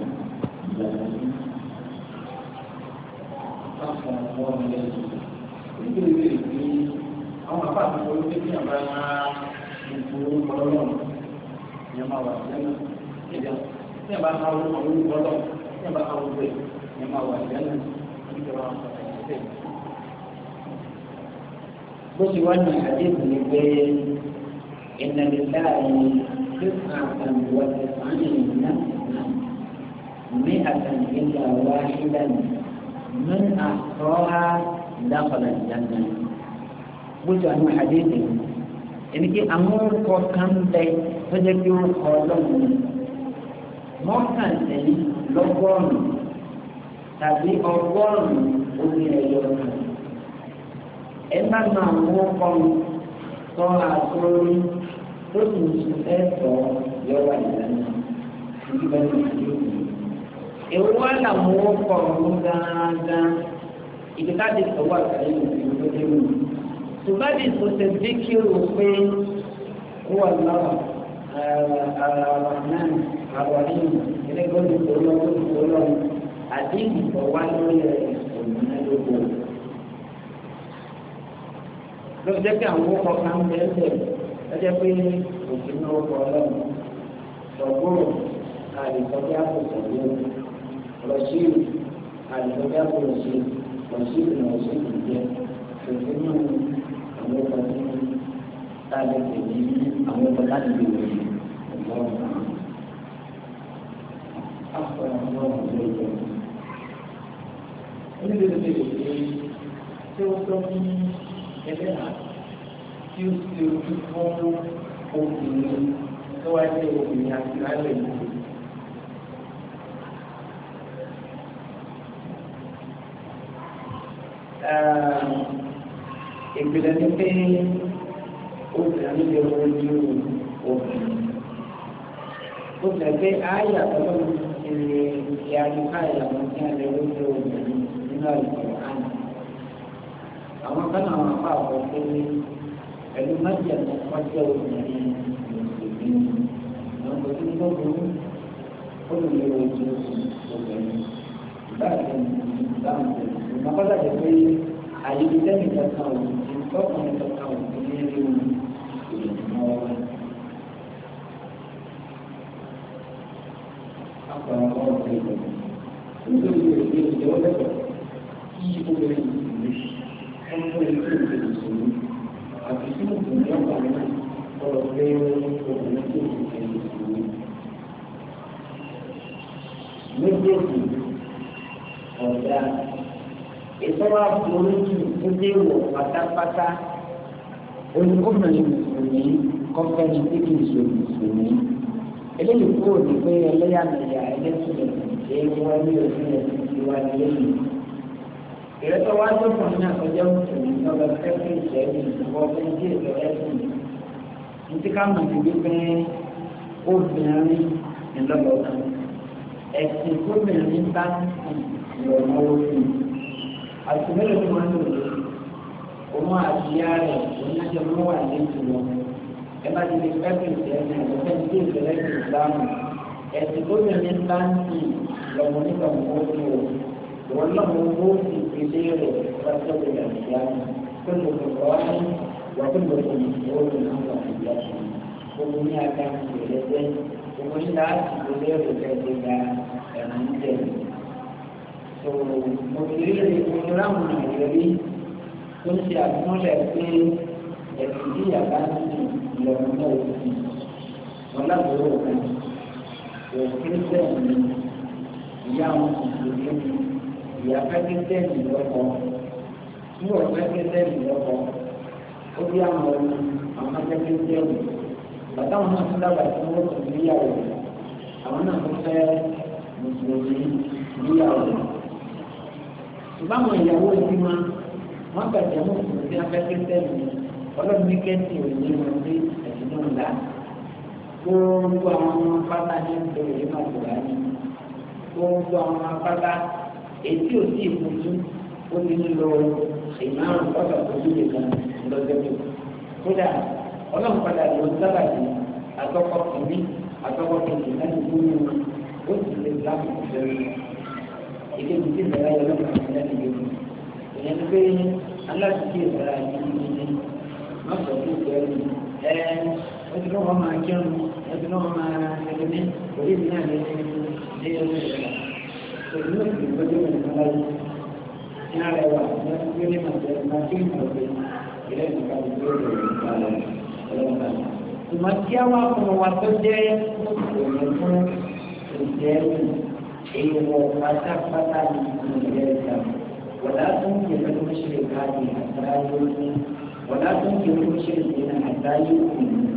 Àwọn àpá àti olú pé kí àbá gbogbo ọlọ́run ní ọmọ wà lẹ́nu ìjà tí àbá máa wọ àwọn olùkọ́ lọ tí àbá máa wọ bẹ́ẹ̀ ní ọmọ wà lẹ́nu ìjọba ọ̀sẹ̀. bó ti wá ní àdéhùn ní pé ìnàlélá yìí tí àtàn wà ti sàánì náà ní àtàn ìjà wá sílẹ̀ ní àtọ́ra dákọ̀lá ìjànà. bójú àwọn àdéhùn ẹni pé àwọn orúkọ kan bẹ tó jẹ́ pé ó kọ ọlọ́run mọ́kànlélẹ́yìn lọ́gọ́rùn-ún tàbí ọgọ́rùn-ún omi ẹ̀yọ kan. ẹ má máa wọ́n kọ́ tọ́ àtúrórí tó sì ń sùn ẹ̀tọ́ yọ̀wá ìlànà ìgbà tó ti dé òkú. èwo wá làwọn orúkọ ọ̀hún dáadáa ìdíkàdé sọ̀wọ́ àtàlẹ́ ìlú tó dé òkú. Tùbádìí tó ṣe bí kí o pé wọ́n lọ́wọ́ àràwàná àwàríyìn ẹlẹ́gbọ́dún tó lọ́wọ́ tó lọ́wọ́ àdéhùn tó wá lórí òmìnira lóko. Lọ́wọ́ jẹ́ pé àwọn ọkọ̀ kan bẹ́ẹ̀ bẹ́ẹ̀ lọ́jọ́ pé òfin náà kọ́ ọlọ́run sọ̀gbọ́n àdìsọ́jà kò sọ̀gbọ́n rọ̀ṣíìlì àdìsọ́jà kò rọ̀ṣíìlì rọ̀ṣíìlì náà ṣe kì í jẹ́. òṣèlú àwọn ọkọ̀ tí tá a lè pè ní àwọn ọkọ̀ láti lè wò ní ọ̀gbọ́n kan. Afọ àwọn ọmọ ìjọ oníbẹ̀rẹ̀ bẹ̀rẹ̀ pé tí ó tọ́ ní ẹgbẹ́ náà tí ó ti ojú fún obìnrin tó wá jẹ́ obìnrin àti lálẹ́ ìlú. Ìpìlẹ̀ ní pé obìnrin lè wojú obìnrin. Ó fẹ́ pé ààyè àtọ́lọ́ ti lè ṣe àyíká ìyàwó ní alẹ́ wojú obìnrin nínú àìsàn àná. Àwọn kan náà wọ́n fà wọ́n pé pẹ̀lú májèlé ọjọ́ obìnrin mùsùlùmí. Àwọn kò tí tó burú ó lè lè wojú obìnrin. Báyìí ni ìdáhùn tẹ̀lé. Maka tak ada ayat kita ni tak tahu, kau pun tak tahu ini dia. Apa orang itu? Itu dia dia jawab apa? Ibu beri English, kamu beri English. Tapi semua punya banyak kalau beliau punya English. Menjadi orang ìtọ́wá polójú tó dé wọ̀ pátápátá olùkọ́bìnrin mùsùlùmí kọ́fẹ́ni tí kì í ṣe mùsùlùmí eléyìí kúrò ní pé ẹlẹ́yàmẹ̀yà ẹlẹ́sùnlẹ̀ ṣe é wọ́n ní òfin ẹ̀sìn ti wá lẹ́yìn. ìrẹ́tọ́ wá tó kàn ní àkọjá mùsùlùmí lọ́gbà fẹ́fẹ́ ìṣẹ́yìn ìwọ́ fẹ́ dí ètò ẹ̀sìn ní ká mọ̀ sí wípé obìnrin ńlọ́gbọ̀ọ́ta ẹ̀sìn obìnrin bá ń lọ́mọ òfin àtúmọ̀lẹ́ tó máa ń lò lórí ọmọ àtìyá rẹ̀ oníṣẹ́ mọ́ wà ní ìtura ẹ bá ti di pẹ́pẹ́ ìṣẹ́yìn àgbẹ̀fẹ́ ní ìṣẹ̀lẹ̀ ìsìlámù ẹ̀sìn tó bẹ̀rẹ̀ ní báńkì lọ́mọ nígbà mọ́ ní o wọ́n lọ́mọ owó ìpele rẹ̀ lọ́sọ̀ bẹ̀rẹ̀ ìṣẹ́yìn tó lè tó kọ́ wá ní wà tó lè tó ìṣòro ní àwọn àtìyá rẹ̀ gbogbo ní aka ìrẹsẹ̀ gbogbo ní láti ìpele rẹ̀ fẹ́ẹ́ gba ẹ̀rọ ń tẹ̀lé. Mo ti rí ìfúnra àwọn ìrírí tó ń ṣe àtúnlẹ̀ pé ẹ̀sìn tí ìyàbá ń sìn lọ́wọ́ náà ó sì wọn lábúrò kan òfin bẹ́ẹ̀ ni ìyá wọn kò tó lé ní ìyá pẹ́kẹ́tẹ́ẹ̀nì lọ́kọ̀ nígbà pẹ́kẹ́tẹ́ẹ̀nì lọ́kọ̀ ó bí àwọn ọmọ àwọn pẹ́kẹ́tẹ́ẹ̀nì bàtà wọn náà tún dábàá tí wọ́n tún níyàwó àwọn náà tún fẹ́ mùsùlùmí níyàwó. Báwọn ìyàwó ti máa wọ́n gbàgbé àwọn òṣèlú tí wọ́n fẹ́ fẹ́ sẹ́yìn ọlọ́run ní kẹ́ntì òní wọn sí ẹ̀sìn náà ńlá. Gbogbo àwọn apáta ní ìbẹ̀rẹ̀ yìí máa gbòòrò ní. Gbogbo àwọn apáta ètí òsì ìfojú ó ti ń lo ìmáàrún ọ̀dọ̀ ojú nìkan lọ́jọ́ tó. Kódà ọlọ́run padà lọ sábàdì àtọ́kọ́ kìíní àtọ́kọ́ kejì láti gbóyún ó sì lè láàmú ìfẹ́ ìkéjì tí ìbẹ̀rẹ̀ ayọ̀ lọ́kàn àti láti gbé fún ìyẹn tó pé aláàtúntì ìbẹ̀rẹ̀ ayọ̀ ní ní má sọ fún ìbẹ̀rẹ̀ yìí ẹ ẹ ti náà wọ́n máa kírun ẹ ti náà wọ́n máa ṣẹlẹ̀ ní orí ìdí náà lè ṣe ní ọdún ìrẹ̀lẹ̀ òbí náà sì gbọ́dọ̀ wọn ní aláyé ní arẹwà ní ọdún tó ní màá jẹ máa kí ìmọ̀ ọ̀gbẹ́ ìrẹ́ ìgbà tó lè rẹ̀ ọlọ́mọdé. ìmọ̀ tí a wá fún wa tó jẹ́ òṣèlú fún ìjẹ́rìí èèwọ̀ pátápátá ní ìpínlẹ̀ ẹ̀ka wọ̀lá tó ń yẹ lọ́wọ́ ṣe káàdì àtàyè òkú wọ̀lá tó ń yẹ lọ́wọ́ ṣe ìdènà àtàyè òkú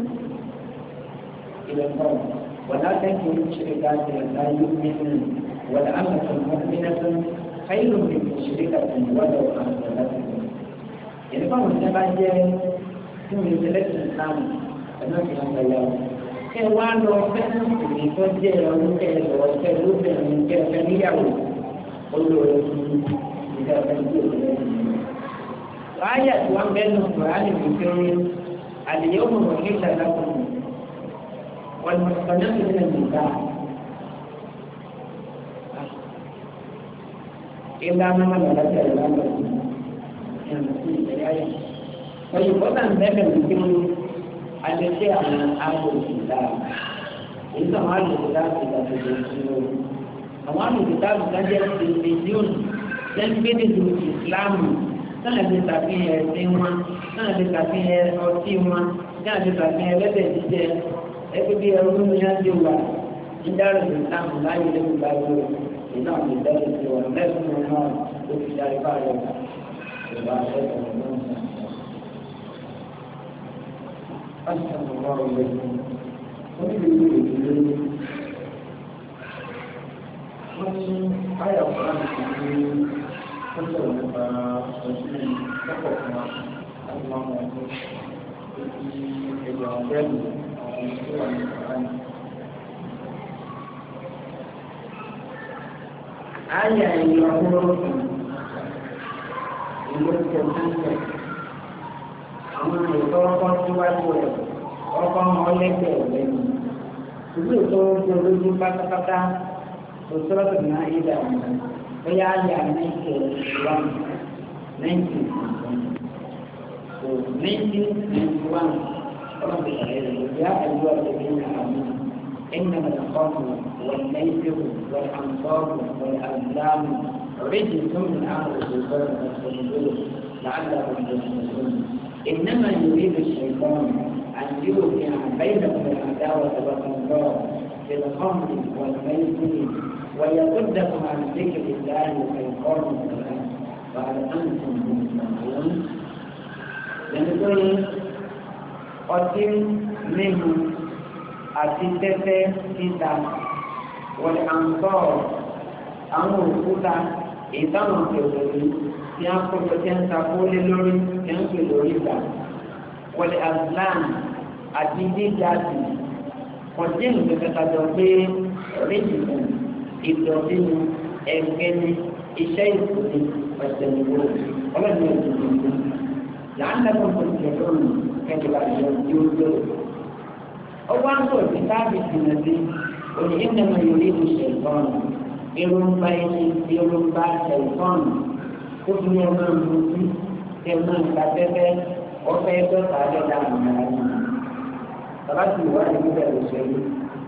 ilẹ̀ kan wọ̀lá tó ń yẹ lọ́wọ́ ṣe káàdì àtàyè òkú wọ̀lá àmọ̀tò mọ́tìmínà tó ń káyọ̀ ní ìṣẹ̀lẹ̀ kàtà ìwádọ̀ àǹtọ̀ láti lọ. ìdí fáwọn ìṣẹ́ bá jẹ́ fún ìṣẹ̀lẹ̀ ìsìlámù ẹ̀nà ìṣẹ̀lẹ̀ kẹ wá lọ fẹ́ràn ìrìn tó jẹ́ ọdún kẹlọ pẹ̀lú bẹ̀rẹ̀ kẹfẹ́ níyàwó olóòrè fún ìjọba ìjọ ìrìn. Ráyà tí wọ́n bẹ́ẹ̀ nù Kùránì wípé àlèyé òun wọ̀ ní ìṣàlákùn wọn mọ̀ sọ́nà tó ní ìgbà. Ìgbà máa ń lọ sí ẹ̀rọ lọ́wọ́ ìrìn sí ìṣẹ̀lẹ̀ ayé. Òyìnbó náà bẹ́ẹ̀ wípé alẹ́sẹ̀ àwọn alòkùtà èyí tó àwọn alòkùtà ti dàgbà ìṣòro àwọn alòkùtà ti dájẹ́ ti mílíọ̀nù lẹ́gbẹ̀dẹ̀ ìlú ìsìláàmù náà lè ṣàfihàn ẹ̀sìn wọn náà lè ṣàfihàn ọtí wọn náà lè ṣàfihàn ẹlẹ́dẹ̀ jíjẹ ẹgbẹ́ bí ẹrú ní ájé wà nídàrú ìsìlámù láyé lẹ́nu gbàgbọ́ iná lè dẹ́rù sí wọn lẹ́sùn náà ló fi darí báyọ̀ ìwà ẹ̀sìn náà. Pásítọ̀ ọ̀gá ọ̀gbẹ́ wọ́n ti lè lè lè lè wọ́n ní báyọ̀ fún àmì ó sọ̀rọ̀ nípa ọdún lọ́pọ̀ fún wa láti máa mọ̀ ọ́ sí ẹgbẹ̀rún ọ̀gbẹ́ni àwọn tó wà ní ìpàdánù. Ayà ìlú ọgbọ́n ìlú ìjọba àwọn ètò ọkọ̀ síwájú rẹ̀ ọkọ̀ ọlẹ́gbẹ̀ẹ́ lẹ́nu. Ìlú ètò ọgbọ́n olójú pátápátá tó sọ́rọ̀ tó náà yé dàrú. Bóyá ayà nineteen ninety-one nineteen so nineteen ninety-one ọlọ́run ti ṣàlàyé rẹ̀ yá ẹ̀yọ́ ọ̀dẹ̀bí àmì إنما الخمر والميسر والأنصار والأزلام رجس من أمر الشيطان فاجتنبوه لعلكم تفلحون إنما يريد الشيطان أن يوقع بينكم العداوة والبغضاء في الخمر والميسر ويصدكم عن ذكر الله وإقام الصلاة فهل أنتم مسلمون؟ يقول قتل منه àti tẹ́tẹ́ títa wọlé àǹtọ́ àwọn òkúta ìtàwọn kẹwàá tí a kọjọ tí a ń ta kólé lórí tí a ń pè lórí ìgbà wọlé azlan àti dídáàtì kọjí ìgbẹ́kẹ̀kájọ pé ríjìmù ìdọ̀bínú ẹgbẹ́ni iṣẹ́ ìkùnrin ọ̀sẹ̀nìwò ọlọ́dún ìdìbò làálàkùn tó ti lọ́rùn kẹjọba ìjọ tí ó lọ́rùn. ọwọ́ àgbọ̀ tí káàbì jìnnà sí òní ìnáwó yorì ní ṣẹ̀fọ́nù irúgbà ẹni irúgbà ṣẹ̀fọ́nù tó fi ní ọmọ ìmúti ẹ̀mọ́ ìgbàfẹ́fẹ́ ọ̀fẹ́ dọ́ta dọ́ta àmàlà yìí. bàbá tí ìwà ìlú bẹ̀rẹ̀ ṣẹlẹ̀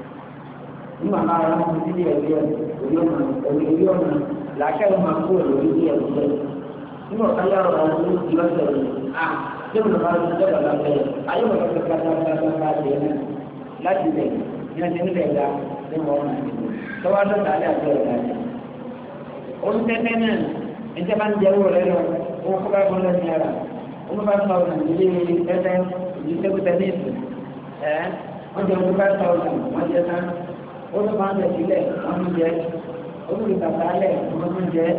ní màmá ara wọn ti di ẹ̀rí ẹ̀ orí ọ̀nà orí ọ̀nà làákẹ́ wọn máa kó lórí bí ẹ̀rí ẹ̀ nínú ọ̀ká yàrá wọn ní ìlọ́sẹ̀ rẹ̀ à tí mo bá ti dẹ́gbà lábẹ́ ayé wọn lọ́sẹ̀ kájákájáká láti bẹ̀ ní ọjọ́ nílẹ̀ ẹ̀dá ní wọ́n máa ń bọ̀ lọ́wọ́ dọ́ta alẹ́ àti ẹ̀dá rẹ̀. Oún tẹ́tẹ́ náà ẹ̀jẹ̀ máa ń jẹ́ owó rẹ̀ lọ owó kó bá gbọ́dọ̀ ní ara owó bá tọ́ ọ̀nà ìdílé tẹ́tẹ́ ìdí tẹ́kù tẹ́níìsì ẹ̀ wọ́n jẹ́ owó bá tọ́ ọ̀nà wọ́n jẹ́ tán ó ló máa ń bẹ̀ sílẹ̀ wọ́n ń jẹ́ ó ló bàtà alẹ̀ wọ́n ń jẹ́.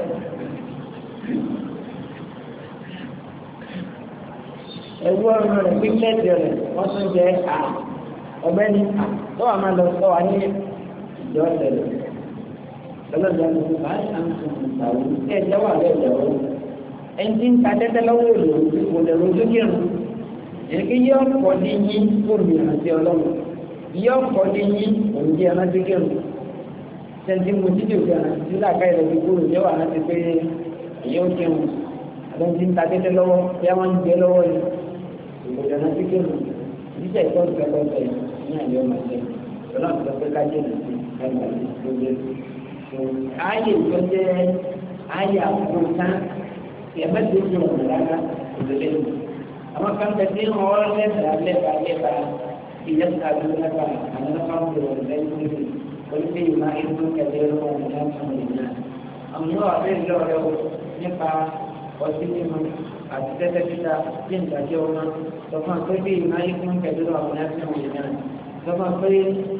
Ẹ̀wú ọ̀run rẹ̀ pípẹ́ẹ̀tì rẹ̀ wọ́n tún jẹ́ à ọ̀gbẹ́ni tó wà máa lọ sọ wa ní ìjọ ìṣẹ̀lẹ̀ lọ́lọ́dọ̀ ẹni bá ń sùn ìgbàwó tí ẹ̀jẹ̀ wà lẹ́jọ̀ ó ẹni tí ń ta tẹ́tẹ́ lọ́wọ́ òòlù kò lè rojú kírun èyí kí yọ ọ̀pọ̀ ní yín kó mi àti ọlọ́run yọ ọ̀pọ̀ ní yín òun jẹ́ ẹrántí kírun tẹ́ntì mo ti dìbò ẹran tí làákà ìrẹ̀ fi kúrò jẹ́ wà láti pé èyí ó kírun àbẹ́ni tí ń ta tẹ́tẹ́ lọ́wọ́ bí a máa ń gbé lọ́wọ́ yìí ìgbòdì ẹrántí kírun ìdíjà ìtọ́jú pẹ́pẹ́pẹ́ ní àyọ̀ máa jẹ́ ọlọ́run tó pé ká jẹ́ nàìjí ẹgbà tó jẹ́ ààyè tó jẹ́ ààyè àkókò tí ẹ̀mẹ́ tó jẹ́ ọ̀nà rárá ìdílé àwọn kan tẹ̀ sí wọn lẹ́bàá lẹ́bàá lẹ́bàá ìyẹn ká ló lẹ́bàá àwọn ọmọ kan tó wọ̀ lẹ́yìn lórí olùdé ìmá ìlú kẹlẹ́ ẹ̀rọ ọ̀nà láti mọ̀ ìyá àwọn yóò wà bẹ́ẹ̀ lọ́rẹ́ o nípa ọtí mímu àti tẹ́tẹ́ títa bí ìdájọ́ ọmọ lọ́kàn pé bí ìmá ìlú kẹlẹ́ ọ̀nà láti mọ̀ ìyá lọ́kàn pé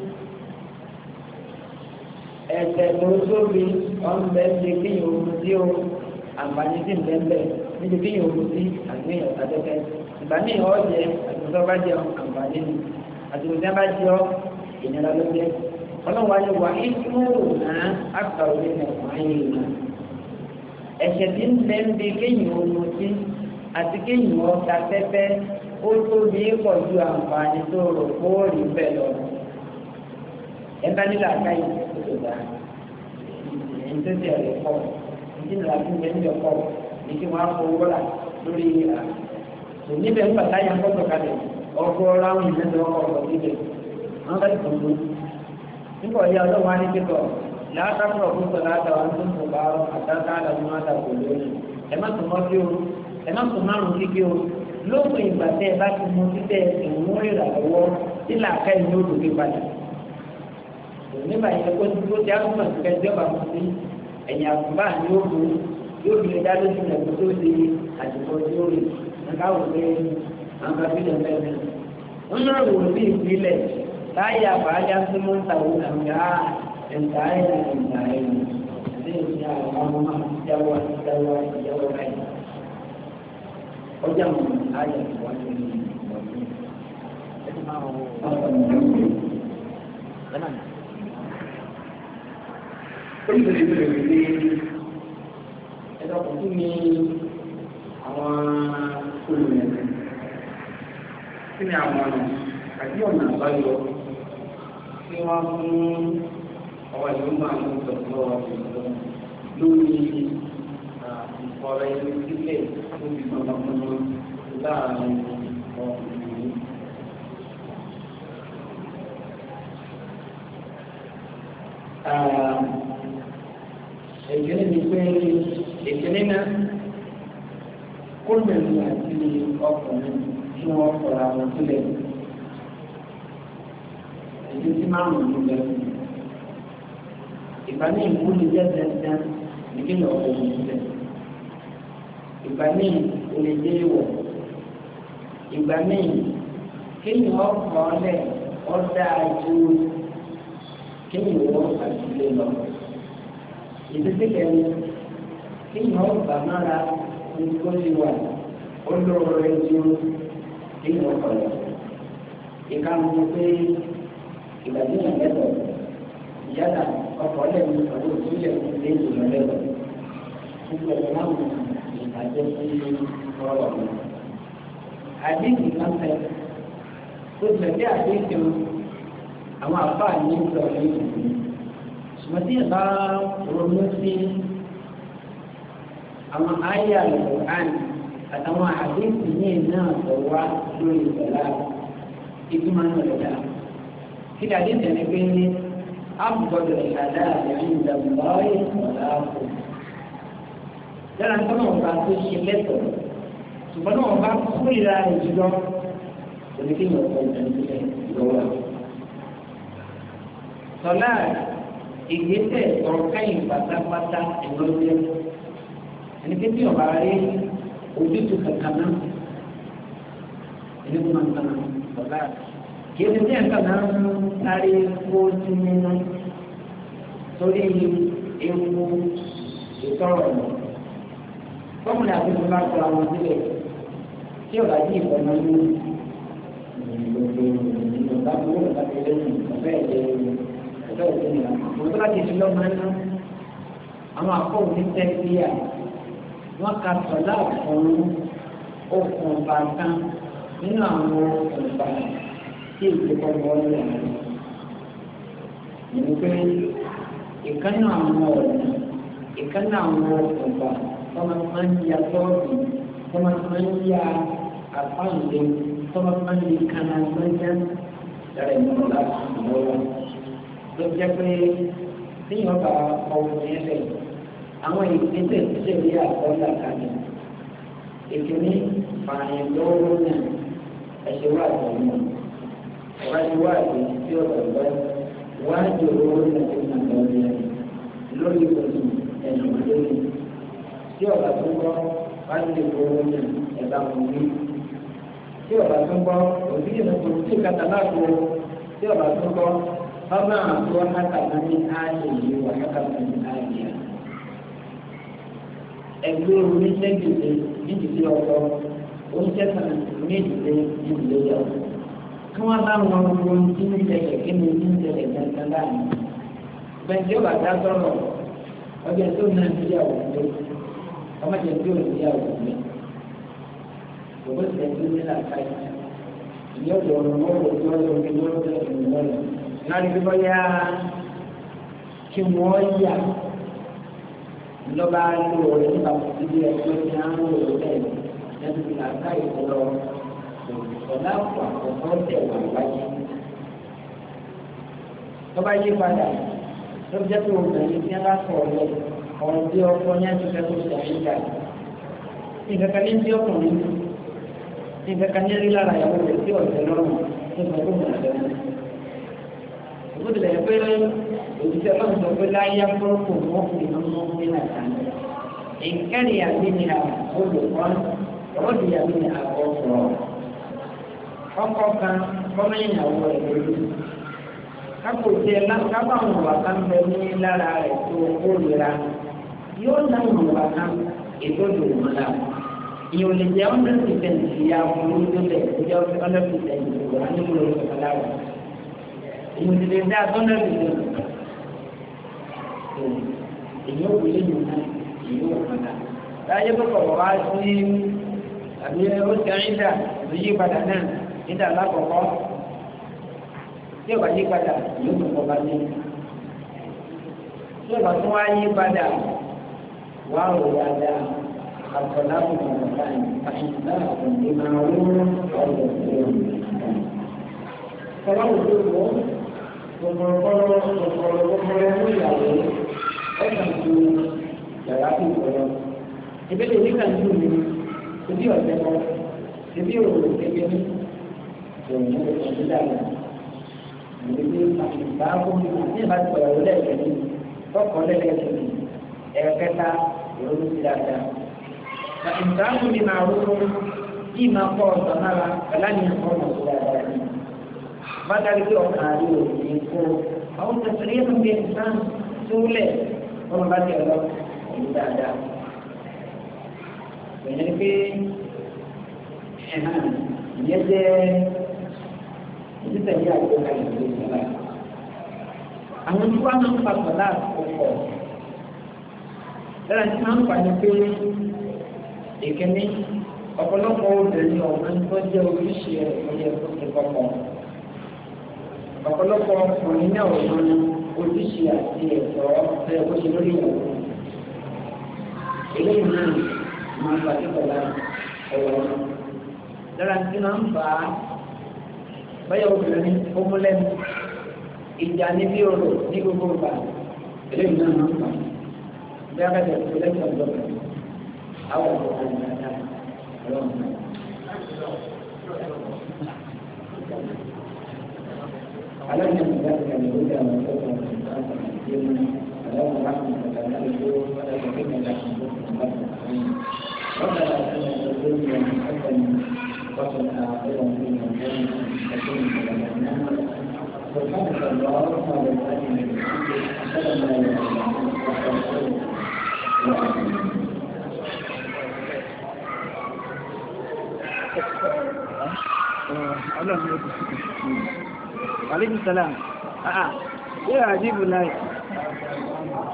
ẹ̀sẹ̀ tó tóbi ọ̀nbẹ ṣe kí yóò mú sí o àǹfààní sí ìbẹ́ńbẹ́ níbi kí yóò mú sí àgbéyàn àtẹ́fẹ́ ìgbà ní ọ̀jẹ̀ àtúntò bá jẹ àǹfààní ni àtúntò bá jẹ ọ́ ìnira ló jẹ́ ọlọ́wọ́ ayé wa ìtumọ̀ náà àkàwé ní ẹ̀fọn ayé ìlú ẹ̀sẹ̀ tí ń bẹ́ ń bi kéyìn omo sí àti kéyìn ọ̀ta tẹ́tẹ́ ó tóbi pọ̀ ju àǹfààní tó rò kóòrì bẹ́ẹ̀ lọ ẹ̀ka nílò àkáyé tó dá ẹ̀ńtẹ́ tí ẹ̀rẹ̀ pọ̀ ìdí nìlá fún mi ẹ̀ńtẹ́ pọ̀ ìdí wọn á fowó rà lórí ìhà tó níbẹ̀ ń bàtà yà ń kọ́tọ̀ kalẹ̀ ọkọ̀ ráhùn ìlẹ́nu ọkọ̀ ọ̀pọ̀ síbẹ̀ wọ́n bá ti tó tó nígbà ọ̀yà ọlọ́wọ́ á ní kíkọ́ látàkùn ọ̀gbọ́n sọ̀rọ̀ àtàwọn tó ń tó bá rọ àtàkà àdàmú àtàkùn lónìí ẹ má tó mọ́ sí o ẹ má sọ márùn kíkí o lópin ìgbà tẹ ẹ bá ti mú títẹ ìmú ìrànlọ́wọ́ tí làákà ìlú òdòdó padà nígbà yẹn kó tí ó ti àkùnà síkẹ́ tí ọba mú sí ẹ̀yìn àkùnbá ni ó bu yóò fi lè dá lójú rẹ̀ kó tó di àsìkò tí ó rí nígbà wò pé àwọn bá fi lè mẹ́rin ń lọ wò sí ìpínlẹ̀ láyé àbájá tó mú ń tàwọn àmìlá ẹ̀ǹtà ẹ̀yìn ẹ̀ǹtà ẹ̀yìn ní ìsìn àwọn ọmọ máa ń jáwọ́ jáwọ́ jáwọ́ báyìí ọjà mọ̀ ayé ìwádìí ní ìwádìí ẹ̀sìn máa wọ oríṣiríṣi ìbéèrè wípé ẹ̀dá kò tún ní àwọn olùyẹ̀sẹ̀ kí ni àwọn ọ̀nà àti ọ̀nà àbáyọ tí wọ́n fún ọwọ́ ìlú máa ń sọ̀rọ̀ lọ́wọ́ lórí ìfọ̀rọ̀ ẹni sílẹ̀ tó fi gbọ̀ngàn láàrin ọ̀gbìn. Ìkíní ni pé ìkíní náà kó lèmi àti ọkùnrin tí wọ́n fọ̀rọ̀ àwọn sílẹ̀. Èyí tí máa ń lò lẹ́nu. Ìgbà ní ìwúlò jẹ́ dandan ní kí lọ́ọ́ fọ̀rọ̀ sílẹ̀. Ìgbà ní olè dé ìwọ̀. Ìgbà ní kí ni wọ́n fọ̀ ọ́ lẹ̀ ọ́ dáa ju kí ni wọ́n àti ilé lọ. Ìdíje kẹ́ni kí ni wọ́n gbà mára olùkọ́ni wà olóore ju kí ni wọ́n kọ̀ lọ. Ìkànnì pé ìgbàdí náà lẹ́tọ̀ ìyáda ọkọ̀ lẹ́nu ọdún òṣìṣẹ́ ilé ìjọba lẹ́tọ̀. Gbogbo ẹ̀rọ náà mú ìbàjẹ́ sí ọ̀rọ̀ mi. Àdéhùn náà fẹ́ tó tẹ̀lé àdéhùn àwọn àfáà ní ìjọ ìlú ṣùgbọ́n tí ìbá ronú sí àwọn àyà Al-Qur'an àtàwọn àdéhùn yìí náà tó wá lórí ìṣẹ̀lá ìtumọ̀ náà lọ́dà kí ni àdéhùn ẹni pé ní àbùgbọ́dọ̀ ìṣàdá àdéhùn ìdàgbàsókè ọ̀la àpò yàrá ń tọ́nà ọba tó ṣe lẹ́tọ̀ọ́ ṣùgbọ́n náà ọba kúrìíra rẹ̀ jùlọ oníkéyìn ọ̀pọ̀ ìdàgbàsókè lọ́wọ́ sọlá ìgbésẹ̀ ọ̀káyìn pátápátá ẹ̀lọ́jẹ́ ẹni pé tí ọba rí ojútùú kankan náà ẹni tó máa ń tán sọlá kí ẹni tí ẹ̀ka náà ń sáré kó sí nínú torí ewu ìtọ́rọ̀ ọ̀nà fọ́mùlà àti ìfúnná kọ àwọn sílẹ̀ tí ọba jí ìfọ̀nà ní ìgbà tó wọ́n bá ti lẹ́yìn ọ̀fẹ́ ẹ̀jẹ̀ mo tó bá ti fi lọ́mọ ẹ̀ná àwọn akọ́wò ní tẹ́síyà wọ́n ka sọ̀lá fún okùn bàtàn nínú àwọn okùn bàtàn tí ìgbẹ́kọ̀ wọ́n lẹ̀ ní. Ìlú pé ìkànnì àwọn ọ̀nà ìkànnì àwọn okùn bàtàn tọ́mọ máa ń ya tọ́ọ̀bù tọ́mọ máa ń ya àpáǹdé tọ́mọ máa ń ya kànáńgbẹ́jẹ́ lẹ́rẹ̀ mọ́ láti lọ́wọ́. Ló jẹ́ pé tíyàn bá ọ̀hún yẹn lẹ̀ àwọn ìgbésẹ̀ ìṣẹ̀lẹ̀ àkọọ́lẹ̀ àkàlẹ̀ ìkíní fààyàn lọ́wọ́ náà ẹ̀ṣẹ̀ wà lọ́wọ́ ìwádìí wà lórí tí ọ̀rọ̀ lọ wájú owó náà ti nà lọ́wọ́ yẹn lórí ìkọ̀tún ẹ̀nà lórí tí ọ̀rọ̀ tó ń bọ́ wájú owó náà ẹ̀dá wọn wí tí ọ̀rọ̀ tó ń bọ́ òbí ìrìnàjò tí kàtàláàbò tí ọ̀rọ̀ tó ń bọ́ bàbá àtúwọ́ hàtàkà ní ààyè yìí wà hàtàkà ní ààyè yẹn. Ẹgbẹ́ oníṣẹ́gbèsè nídìí ọkọ oníṣẹ́sàn méjìlé nídìí yọ. Kí wọ́n bá wọn wo tí ń tẹ̀lé kí ni tí ń tẹ̀lé kankan láàyè. Bẹ́ẹ̀ni ó bá dá sọ̀rọ̀ ọjọ́ tó náà ń yàwó lé ọmọdé tó ń yàwó lé. Òwò ìṣẹ́jú ní làkàyè. Ìyọ́dọ̀ ọ̀rọ̀ mọ́wọ́ tó ń lọ sí lọ́dọ̀ ìmọ̀lẹ́. Láti fi bọ́yá kí wọ́n yà lọ́ba lò rẹ̀ nípa ìdílé ẹ̀kọ́ tí a ń lò rẹ̀ lẹ́nu tí a ká ìfọlọ́ ọ̀dà àpò àkọ́kọ́ tẹ̀ wà wáyé. Lọ́ba yí padà ló jẹ́ pé obìnrin tí wọ́n bá sọ̀ ọ́ lẹ̀ ọ̀rọ̀ bí ọkọ yẹn ti fẹ́ tó ṣe àyíká ìkankan ní bí ọkùnrin ìkankan ní rí lára ìyàwó rẹ̀ tí ọ̀sẹ̀ lọ́rùn tó sọ fún ìrìnàjò náà. ìbúdó lẹ̀ pé òṣìṣẹ́ ọlọ́run sọ pé láyé fúrúkù mọ́kùnrin mọ́ ní nàìjíríà. ìkẹ́rì àbí ni olùkọ́ ọ̀rọ̀dì àbí ni àkọ́kọ́ ọkọ̀ kan fọ́nmẹ́yìn ìyàwó rẹ̀ lórí. kápò tí ẹ kápá àwọn ọ̀wà kan bẹ ní lára rẹ̀ tó kórìíra yóò náà àwọn ọ̀wà kan ètò ìdòwòmọ́lá ìyẹn ò lè jẹ́ hundred percent ìyá ọmọ olóṣèlú tó jẹ́ hundred percent ìwà nígbà olóṣèlú lára ìyẹn ò lè dá hundred percent ìyẹn ò lè yìí náà ìyẹn ò padà láyé tó kọ̀ wá sí àbí ó ti ń dà tó yí padà náà nígbà lákọ̀ọ́kọ́ tí ìwà yí padà yóò tó kọ́ bá dé tí ìwà tó wá yí padà wá ò dáadáa àtọ̀láwò ọ̀gá ìfàyìntà ìmọ̀ àwọn ọ̀rọ̀ ìṣòro. Kọ́láwò tó wọ́ gbogbo gbogbo gbogbo ìyàwó ẹ̀ka ju yàrá tó wọ̀. Ìbéèrè nígbà tó ní ibi ọ̀sẹ̀ kan, ibi òwò kékeré ní òun ọ̀sẹ̀ dàgbà. Ìgbésí àtìgbà fún mi ní ìbáṣepọ̀ ìyàwó lẹ́ẹ̀kẹ́ ní tọkọ̀ lẹ́ẹ̀kẹ́ ní ẹ̀ẹ̀kẹta ìrònú sí dáadáa. Ìtàkùn ní máa rúrú kí máa kọ́ ọ̀sán náà pẹ̀láni ẹ̀kọ́ ọ̀nà tó dáadáa ní. Bá dárí pé ọkàn àrí òní kó àwọn tẹ̀sílẹ̀ yẹn ń gbé ìsán tó lẹ̀ wọ́n bá ti ọ̀lọ́ ìlú dáadáa. Ìyẹn pé ẹ̀hán ìyẹn jẹ́ ìdítẹ̀lé àgbẹ̀ká ìlú ìsọ̀lá. Àwọn tí wọ́n máa ń pa sọ̀lá àkọ́kọ́ lára tí máa ń pa ní pé ìkíní ọ̀pọ̀lọpọ̀ obìnrin ọ̀gbìn tó jẹ́ oríṣi ẹ̀yẹ tó ti kọ́kọ́ ọ̀pọ̀lọpọ̀ ọkùnrin náà ọ̀gbìn oríṣi àti ẹ̀tọ́ ẹ̀ bó ṣe lórí ìyàwó eléyìí náà máa ń pàṣẹ pẹ̀lú ọ̀rọ̀ lára tí máa ń fà á báyọ̀ obìnrin ó mú lẹ́nu ìjà ní bí orò ní gbogbo ìgbà eléyìí náà máa ń fà á bí a bá jẹ́ ìpínlẹ̀ ìjọba àwọn ọ̀rọ̀ àgbàdá ọlọ́run. Aláìní ìgbàgbọ́ ìgbàgbọ́ ìgbàgbọ́ ìgbàgbọ́ ìgbàgbọ́ ìgbàgbọ́ Ọlọ́run ló ti ṣe. Wàlẹ́kùn sálàm. Àà, ṣé àjíbù láì?